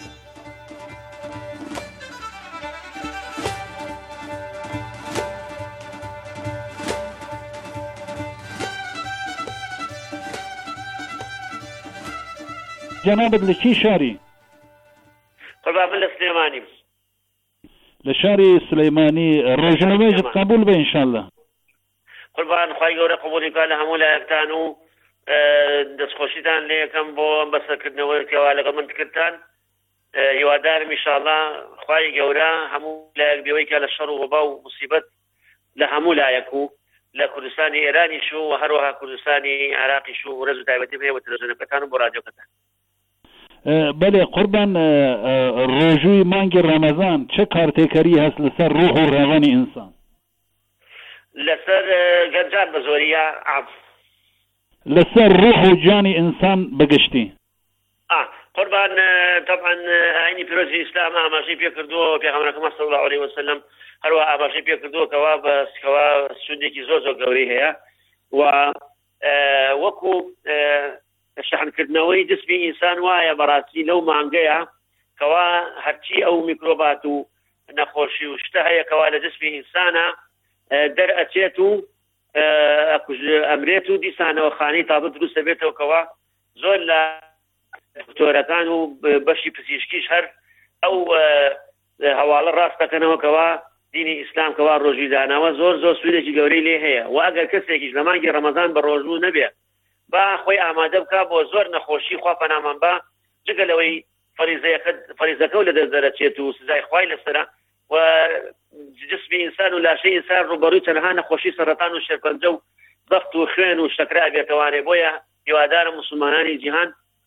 جەنابەت لە چی شاری؟ قوربان من لە سلێمانیم. لە شاری سلەیمانی ڕۆژنامەیەکت قبول بێ ئینشاءالله. قوربان خوای گەورە قبولی بکات لە هەموو لایەکتان و دەستخۆشیتان لێ یەکەم بۆ بەسەرکردنەوەی کەوا لەگەڵ من کردتان. هیوادارم ئینشاءالله خوای گەورە هەموو لایەک بێەوەی کە لە شەڕ و وەبا و موسیبەت لە هەموو لایەک و لە کوردستانی ئێرانیش و هەروەها کوردستانی عێراقیش و ڕێز و تایبەتی هەیە بە تەلەڤیزیۆنەکەتان و بۆ رادیۆکەتان. بەڵێ قوربان ڕۆژووی مانگی ڕەمەزان چه کارتێکەری هەست لەسەر ڕوح و ڕەوەنی ئینسان؟ لەسەر گەنجان بە زۆریە لەسەر ڕوح و جانی ئینسان بەگشتی. قوربان طبعا ئاینی پیرۆزی ئیسلام ئاماژەی پێ کردووە پێغەمبەرەکەم صلی الله علیه وسلم هەروە ئاماژەی پێ کردووە کەوا بەسکەوا سودێکی زۆر زۆر گەورەی هەیە و وەکو شەحنکردنەوەی دەستبی ئینسان وایە بەڕاستی لەو مانگەیە کەوا هەرچی ئەو میکرۆبات و نەخۆشی و شتە هەیە کەوا لە دەستبی ئینسانە دەرئەچێت و ئەمرێت و دیسانەوە خانەی تابوت دروست دەبێتەوە کەوا زۆر لە دکتۆرەکان و بەشی پزیشکیش هەر ئەو هەواڵە ڕاست دەکەنەوە کەوا دینی ئیسلام کەوا ڕۆژی داناوە زۆر زۆر سوودێکی گەورەی لێ هەیە و ئەگەر کەسێکیش لە مانگی ڕەمەزان بە ڕۆژوو نەبێ با خۆی ئامادە بکە بۆ زۆر نەخۆشی خوا پەنامان بە جگە لەوەی فەریزەکە و لە دەست دەرەچێت و سزای خوای لەسرە و جسمی ئینسان و لاشەی ئینسان ڕوبەڕووی چەندەها نەخۆشی سەرەتان و شێرپەنجە و دەخت و خوێن و شتەکرا بێتەوانێ بۆیە هیوادارم موسڵمانانی جیهان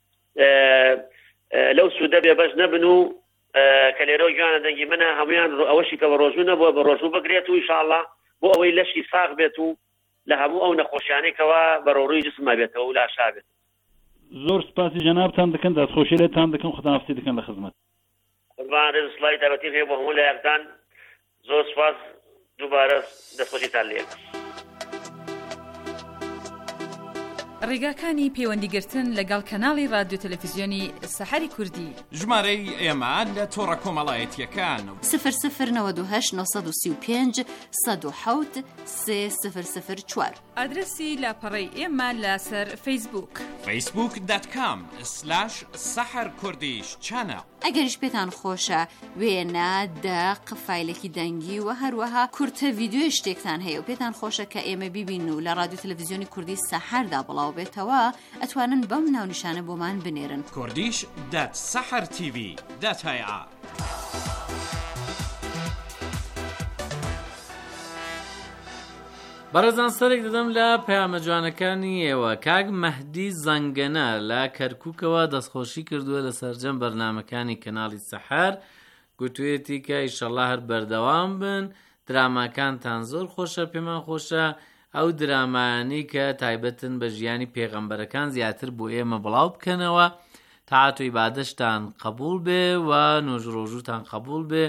لەو سوودە بێ بەش نەبن و کە لێرە گویانە دەنگی منە هەمویان ئەوەشی کە بە ڕۆژوو نەبووە بە ڕۆژوو بگرێت و ئینشاءالله بۆ ئەوەی لەشی ساغ بێت و لە هەموو ئەو نەخۆشیانەیەکەوە بە ڕۆڕووی جسمما بێتەوە و لاشا بێت. زۆر سپاسی جەنابتان دەکەن دەستخۆشی لێتان دەکەن خوداحافزی دەکەن لە خزمەت. قوربان ڕێز سڵای تایبەتی هەیە بۆ هەموو لایەکتان زۆر سپاس دووبارە دەستخۆشیتان لێ. ڕێگاکانی پەیوەندیگرتن لەگەڵ کەناڵی رادیۆ تەلەڤیزیۆنی سەحەری کوردی ژمارەی ئێمە لە تۆڕە کۆمەڵایەتیەکان 0092 ئادرسی لاپەڕەی ئێمە لەسەر فەیسبوک facebook.com/سەحەرکوردیش چانە. ئەگەریش پێتان خۆشە وێنە دەق فایلێکی دەنگی و هەروەها کورتە ڤیدیۆ شتێکتان هەیە و پێتان خۆشە کە ئێمە بیبین و لە رادیۆ تەلەڤیزیۆنی کوردی سەحەردا بڵاو بێتەوە ئەتوانن بەم ناونیشانە بۆمان بنێرن kurdish.sahartv.ir. بەڕێزان سەرێک دەدەم لە پەیامە جوانەکانی ئێوە. کاک مەهدی زەنگەنە لە کەرکووکەوە دەستخۆشی کردووە لە سەرجەم بەرنامەکانی کەناڵی سەحەر گوتوێتی کە ئیشەڵڵا هەر بەردەوام بن دراماکانتان زۆر خۆشە پێمان خۆشە ئەو درامانەی کە تایبەتن بە ژیانی پێغەمبەرەکان زیاتر بۆ ئێمە بڵاو بکەنەوە تاعات و عیبادەتتان قبول بێ و نوێژ ڕۆژووتان قبول بێ.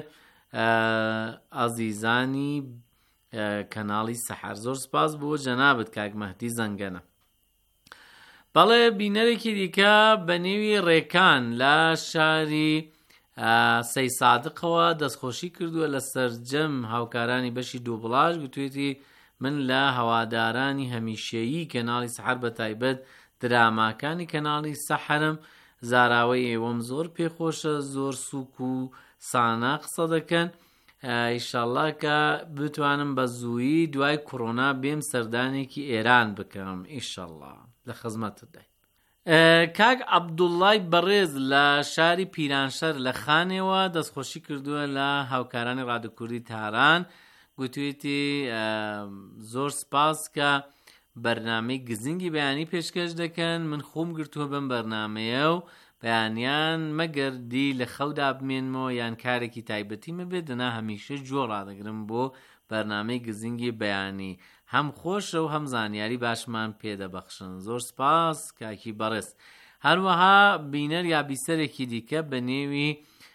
ئازیزانی کەناڵی سەحەر زۆر سپاس بۆ جەنابەت کاک مەهدی زەنگەنە. بەڵێ بینەرێکی دیکە بە نێوی ڕێکان لە شاری سەی سادقەوە دەستخۆشی کردووە لە سەرجەم هاوکارانی بەشی دووبڵاش گوتوێتی من لە هەوادارانی هەمیشەیی کەناڵی سەحەر بە تایبەت دراماکانی کەناڵی سەحەرم زاراوەی ئێوەم زۆر پێخۆشە زۆر سووک و سانا قسە دەکەن ئیشەڵڵا کە بتوانم بە زوویی دوای کۆڕۆنا بێم سەردانێکی ئێران بکەم ئیشەڵڵا لە خزمەتتدای. کاک عەبدوڵڵای بەڕێز لە شاری پیرانشەر لە خانێەوە دەستخۆشی کردووە لە هاوکارانی ڕادیۆ کوردی تاران، گوتوێتی زۆر سپاس کە بەرنامەی گزنگی بەیانی پێشکەش دەکەن، من خۆم گرتووە بەم بەرنامەیە و بەیانیان مەگەر دی لە خەودا بمێنمەوە یان کارێکی تایبەتی مەبێت دەنا هەمیشە جۆ ڕادەگرم بۆ بەرنامەی گزنگی بەیانی، هەم خۆشە و هەم زانیاری باشمان پێدەبەخشن. زۆر سپاس کاکی بەڕێز. هەروەها بینەر یا بیسەرێکی دیکە بە نێوی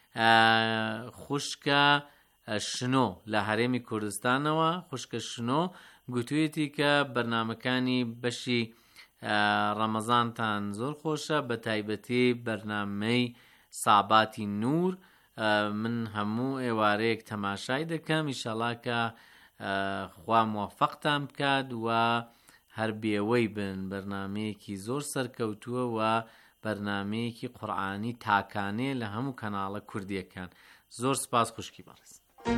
خوشکە شنۆ لە هەرێمی کوردستانەوە، خوشکە شنۆ گوتوێتی کە بەرنامەکانی بەشی ڕەمەزانتان زۆر خۆشە، بە تایبەتی بەرنامەی ساباتی نور. من هەموو ئێوارەیەک تەماشای دەکەم، ئیشەڵڵا کە خوا موفەقتان بکات و هەر بێوەی بن. بەرنامەیەکی زۆر سەرکەوتووە و بەرنامەیەکی قورئانی تاکانێ لە هەموو کەناڵە کوردیەکان. زۆر سپاس خوشکی بەڕێز.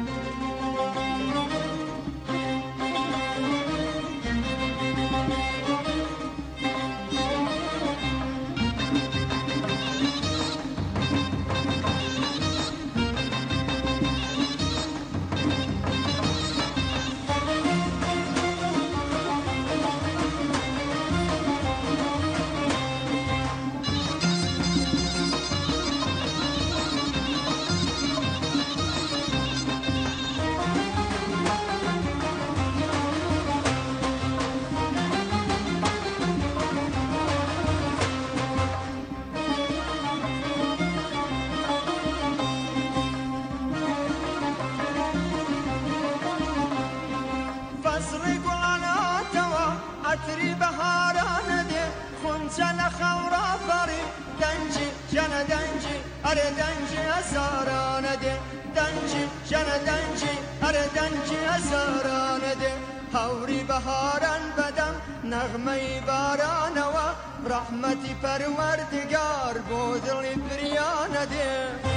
هەوری بەهاران بەدەم نەغمەی بارانەوە ڕەحمەتی پەروەردگار بۆ دڵی بریانە دێ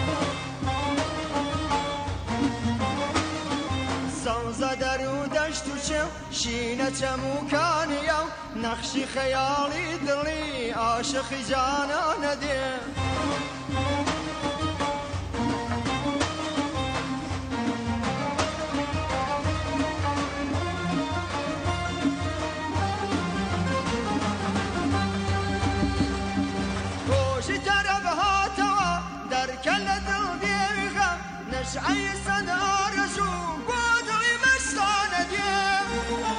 سەوزە دەر و دەشت و چێو شینە چەموکانیە و نەخشی خەیاڵی دڵی عاشقی جانانە دێ نشعي سنة رجوع بودعي مشتانة ديم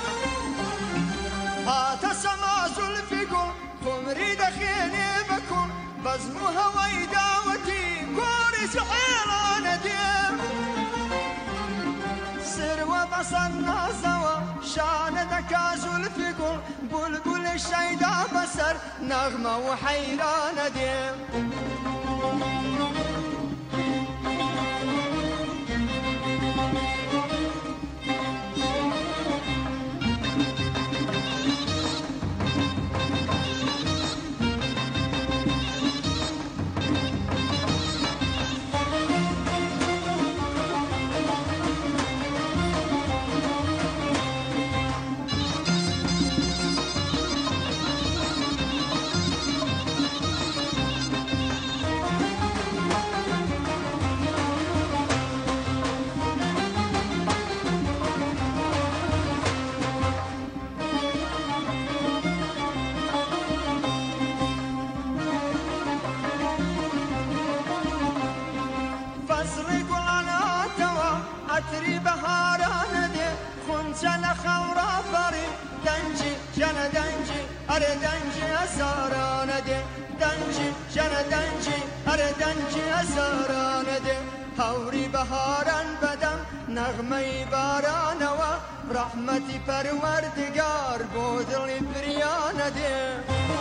هات سما زلفي قل خمري دخيني بكون بزمو هواي داوتي كوري سعيرانة ديم سر وبصر نازوا شانة دكا زلفي قل بلبل الشيدا بسر نغمة وحيرانة ديم عطری بهارانه ده خونچه لخورا فری دنجی جن دنجی اره دنجی ازارانه ده دنجی جن دنجی اره دنجی ازارانه ده هوری بهاران بدم نغمه بارانه و رحمتی پروردگار بودلی بریانه ده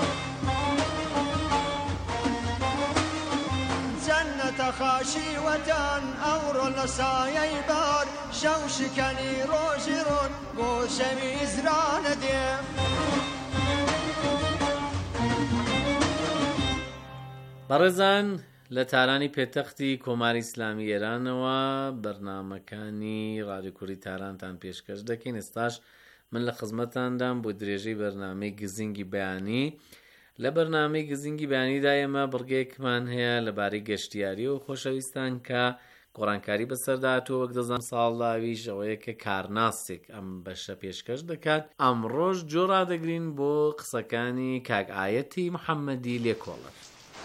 جنة خاشي وتان أور لصايا بار شوشكني روجرون بوشمي زران ديم بەڕێزان لە تارانی پێتەختی کۆماری ئیسلامی ئێرانەوە بەرنامەکانی رادیۆ کوردی تارانتان پێشکەش دەکەین. ئێستاش من لە خزمەتاندام بۆ درێژەی بەرنامەی گزینگی بەیانی. لە بەرنامەی گزینگی بەیانیدا ئێمە بڕگەیەکمان هەیە لەبارەی گەشتیاری و خۆشەویستان کە گۆڕانکاری بەسەرداهاتوە وەک دەزانم ساڵداویش ئەوەیە کە کارناسێک ئەم بەشە پێشکەش دەکات. ئەمڕۆژ جۆ ڕادەگرین بۆ قسەکانی کاک ئایەتی محەممەدی لێکۆڵەت.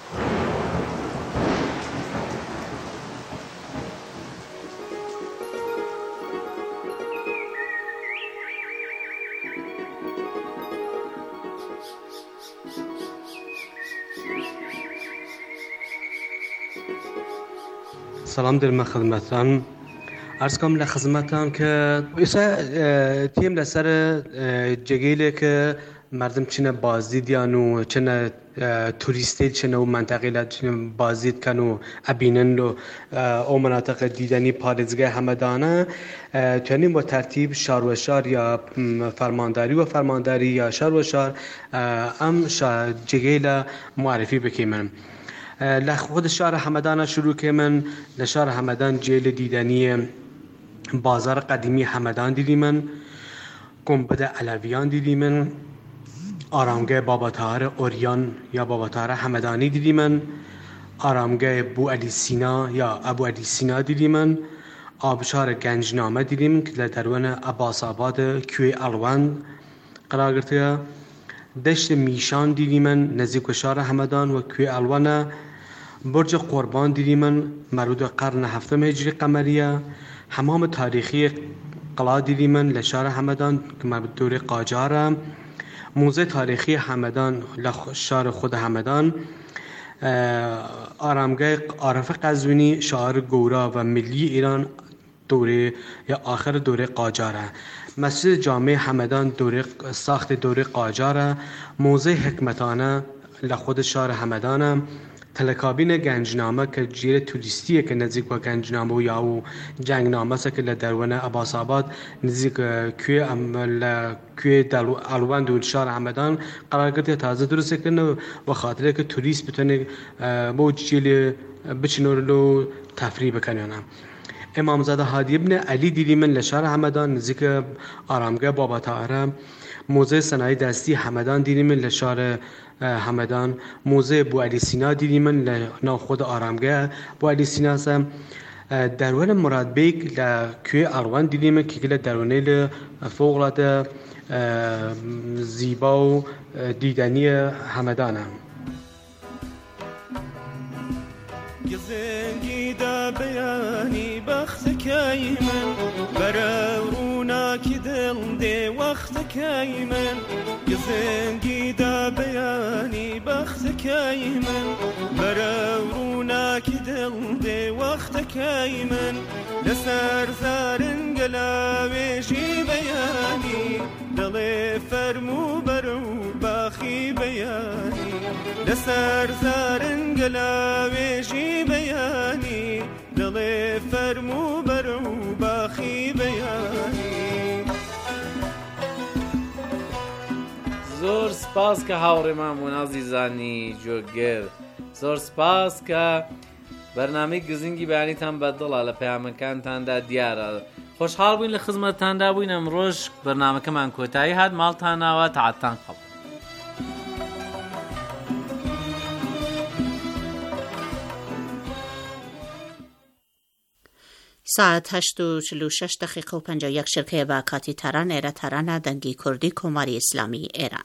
سلام درمە خزمەتان عرض کەم لە خزمەتان کە ئێستا تێم لەسەر جێگەیەک کە مردم چنە بازدیدیان و چنە توریستی چنە و منطقەی لە بازدید کەن و ئەبینن و ئەو مناطقە دیدنی پارێزگای هەمەدانە توانین بۆ تەرتیب شار و شار یا فەرمانداری و فەرمانداری یا شار و شار ئەم جێگەی لە معرفی بکەین. لە خود شار هەمەدانە شروع کە من لە شار هەمەدان جێ لە دیدنی بازار قدیمی هەمەدان دیدی من، گنبد علویان دیدی من، آرامگاه باباتاهر اوریان یا باباتاهر هەمەدانی دیدی من، آرامگاه بو علی سینا یا ابو علی سینا دیدی من، آبشار گنجنامه دیدی من که لە دەروەنە عباس آباد کوێ ئەڵوان قرار گرتووە. دەشت میشان دیدی من نزدیک شار هەمەدان و کوێ ئەڵوانە. برج قربان دیدی من مربوط قرن هفتم هجری قمریه. حمام تاریخی قلا دیدی من لشار همدان که مربوط دوره قاجاره. موزه تاریخی همدان لشار خود همدان. آرامگاه عارف قزوینی شاعر گورا و ملی ایران دوره یا آخر دوره قاجاره. مسجد جامع همدان دوره ساخت دوره قاجاره. موزه حکمتانه لخود شار همدانه. تلکابین گنجنامه که جیر توریستیه که نزدیک با گنجنامه و یا و جنگنامه است که لدرونه عباس آباد نزدیک کوی الوان دو شهر همدان قرار گرفته تازه درست کنه و خاطره که توریست بتونه با جیل بچنورلو تفریح بکنه. امامزاده هادی ابن علی دیدی من لشهر همدان نزدیک آرامگاه باباتاهر. موزه صنایع دستی همدان دیدی من لشهر همدان. موزه بو علی سینا دیدی من لنا خود آرامگاه بو علی سینا است. درون مراد بیگ لکوی اروان دیدی من که درونه فوق العاده زیبا و دیدنی همدانه. گزنگی دا بیانی بخت کی من برونا کی دل دی وقت کی من. گزنگی دا بیانی بخت کی من برونا کی دل دی وقت کی من. لسر زارن گلاویشی بیانی دل فرمو برو باخی بیانی. لسر زارن گلاویشی بیانی دل فرمو برو باخی بیانی. زۆر سپاس کە هاوڕێمان و نازیزانی جۆگەر، زۆر سپاس کە بەرنامەی گزینگی بەیانیتان بەدڵە لە پەیامەکانتاندا دیارە. خۆشحاڵ بووین لە خزمەتتاندا بووین. ئەمڕۆژ بەرنامەکەمان کۆتایی هات. ماڵتان ناوە تاعاتان قەڵ. ساعت 8:46 شرکه با کاتی تران ایره ترانه دنگی کردی کماری اسلامی ایران.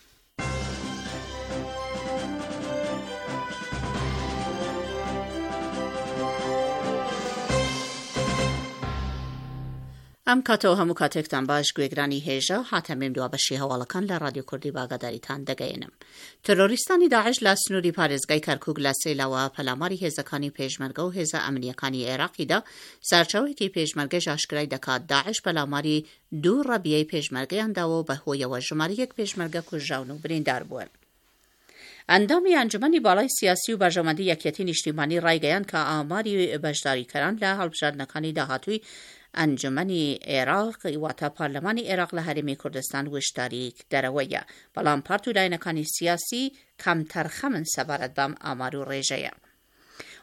ئەم کاتەوە هەموو کاتێکتان باش گوێگرانی هێژە هاتەمێم دوا بەشی هەواڵەکان لە رادیۆ کوردی باگاداریتان دەگەێنم. تۆرۆریستانی داعش لە سنووری پارێزگای کەرکووک لە سێلاوە پەلاماری هێزەکانی پێشمەرگە و هێزە ئەمنیەکانی عێراقیدا سەرچاوێکی پێشمەرگەش ئاشکرای دەکات داعش پەلاماری 2 ڕەبیەی پێشمەرگەیانداوە بەهۆیەوە ژمارە 1 پێشمەرگە کوژراون و بریندار بوون. ئەندامی ئەنجومەنی باڵای سیاسی و بەرژەوەندی یەکێتی نیشتیمانی ڕایگەیان کە ئاماری بەشداریکەران لە هەڵبژاردنەکانی داهاتووی ئەنجومەنی عێراق واتە پارلەمانی عێراق لە هەرێمی کوردستان وشداری دەرەوەیە، بەڵام پارت و لایەنەکانی سیاسی کەمتەر خەمن سەبارەت بەم ئامار و ڕێژەیە.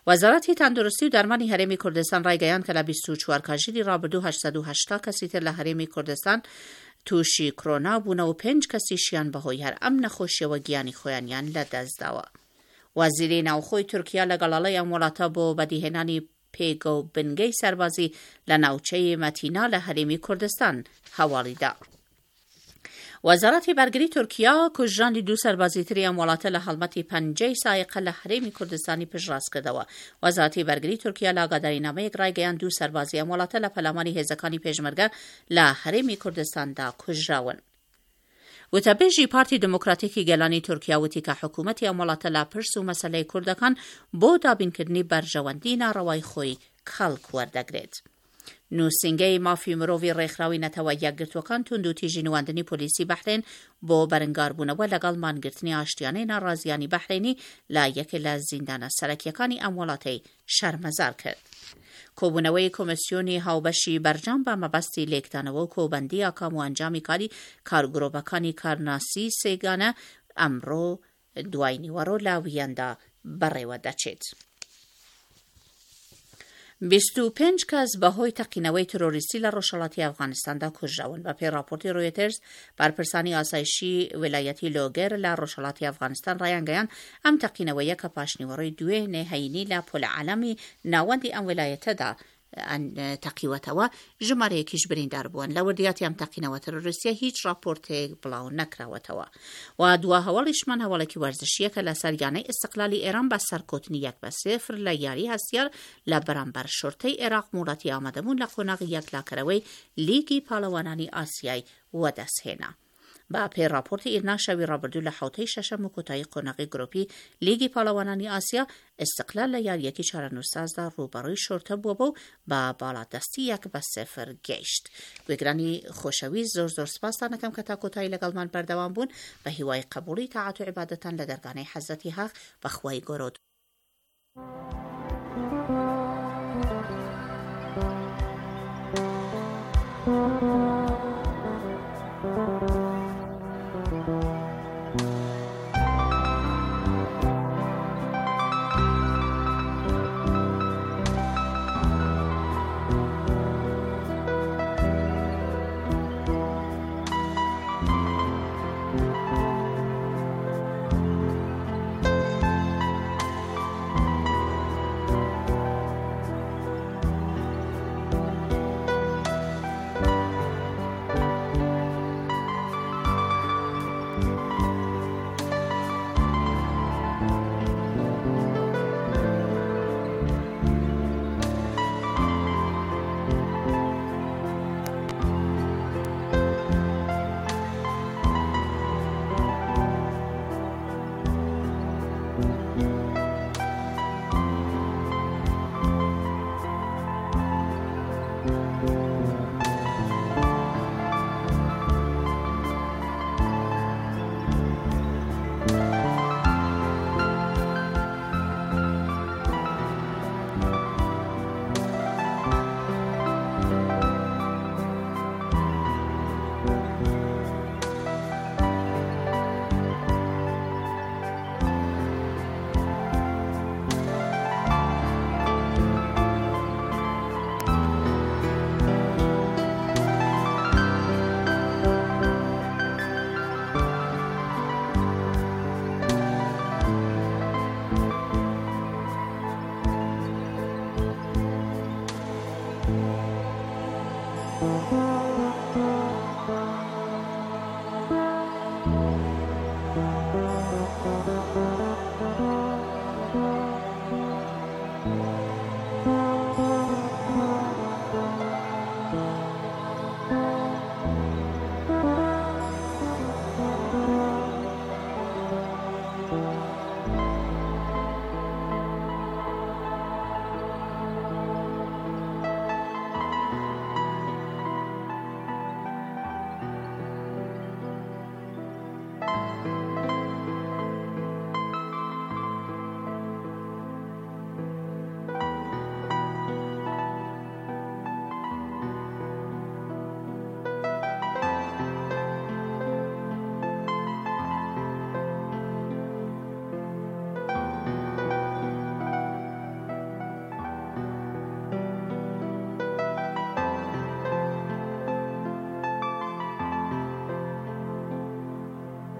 وەزارەتی تەندروستی و دەرمانی هەرێمی کوردستان ڕایگەیاند کە لە 24 کاژیری ڕابردوو 880 کەسی تر لە هەرێمی کوردستان تووشی کۆرۆنا بوون و 5 کەسیشیان بەهۆی هەر ئەم نەخۆشیەوە گیانی خۆیانیان لەدەستداوە. وەزیری ناوخۆی تورکیا لەگەڵاڵەی ئەم وڵاتە بۆ بەدیهێنانی پێگە و بنگەی سەربازی لە ناوچەی مەتینا لە هەرێمی کوردستان هەواڵیدا. وەزارەتی بەرگری تورکیا کوژراندی 2 سەربازی تری ئەم وڵاتە لە هەڵمەتی 5 سایقە لە هەرێمی کوردستانی پشتڕاست کردەوە. وەزارەتی بەرگری تورکیا لە ئاگادارینامەیەک ڕایگەیاند 2 سەربازی ئەم وڵاتە لە پەلاماری هێزەکانی پێشمەرگە لە هەرێمی کوردستاندا کوژراون. وتەبێژی پارتی دموکراتیکی گەلانی تورکیا وتی کە حکوومەتی ئەم وڵاتە لا پرس و مەسەلەی کوردەکان بۆ دابینکردنی بەرژەوەندی ناڕەوای خۆی کەڵک وەردەگرێت. نووسنگەی مافی مرۆڤی ڕێکخراوی نەتەوە یەکگرتوەکان تونند و تیژی نواندنی پۆلیسی بەحرین بۆ بەرەنگاربوونەوە لەگەڵ مانگرتنی ئاشتیانەی ناڕازیانی بەحرینی لە یەکێ لە زیندانە سەرەکیەکانی ئەم وڵاتەی شەرمەزار کرد. کۆبوونەوەی کۆمسیۆنی هاوبەشی بەرجام بە مەبەستی لێکدانەوە و کۆبەندی ئاکام و ئەنجامی کاری کارگرۆڤەکانی کارناسی سێگانە ئەمڕۆ دوای نیوەڕۆ لە ویەندا بەڕێوە دەچێت. 25 کەس بەهۆی تەقینەوەی ترۆریستی لە ڕۆژهەڵاتی ئەفغانستاندا کوژراون. بە پێی راپۆرتی ڕۆیترز بەرپرسانی ئاسایشی ویلایەتی لۆگەر لە ڕۆژهەڵاتی ئەفغانستان ڕایانگەیاند ئەم تەقینەوەیە کە پاشنیوەڕۆی دوێنێ هەینی لە پۆلعالەمی ناوەندی ئەم ویلایەتەدا تەقیوەتەوە ژمارەیەکیش بریندار بوون. لە وردیاتی ئەم تەقینەوە ترۆریستیە هیچ راپۆرتێک بڵاو نەکراوەتەوە. و دوا هەواڵیشمان هەواڵێکی وەرزشیە کە لە سەریانەی ئیستیقلالی ئێران بە سەرکۆتنی 1-0 لە یاری هەستیار لە بەرامبەر شۆرتەی عێراق موڵەتی ئامادەبوون لە قۆناغی یەکلاکەرەوەی لیگی پاڵەوانانی ئاسیای وەدەستهێنا. با پێی راپۆرتی ئیرنا شەوی ڕابردوو لە حوتەی شەشەم و کۆتایی قۆناغی گرۆپی لیگی پاڵەوانانی ئاسیا ئیستیقلال لە یاریەکی چارەنووسازدا ڕوبەڕووی شۆرتە بووە بۆ بە باڵادەستی 1-0 گەیشت. گوێگرانی خۆشەویست زۆر سپاسان دەکەم کە تا کۆتایی لەگەڵمان بەردەوام بوون. بە هیوای قبوڵی تاعات و عیبادەتان لە دەرگانەی حەزەتی هاغ بەخوای گۆرۆ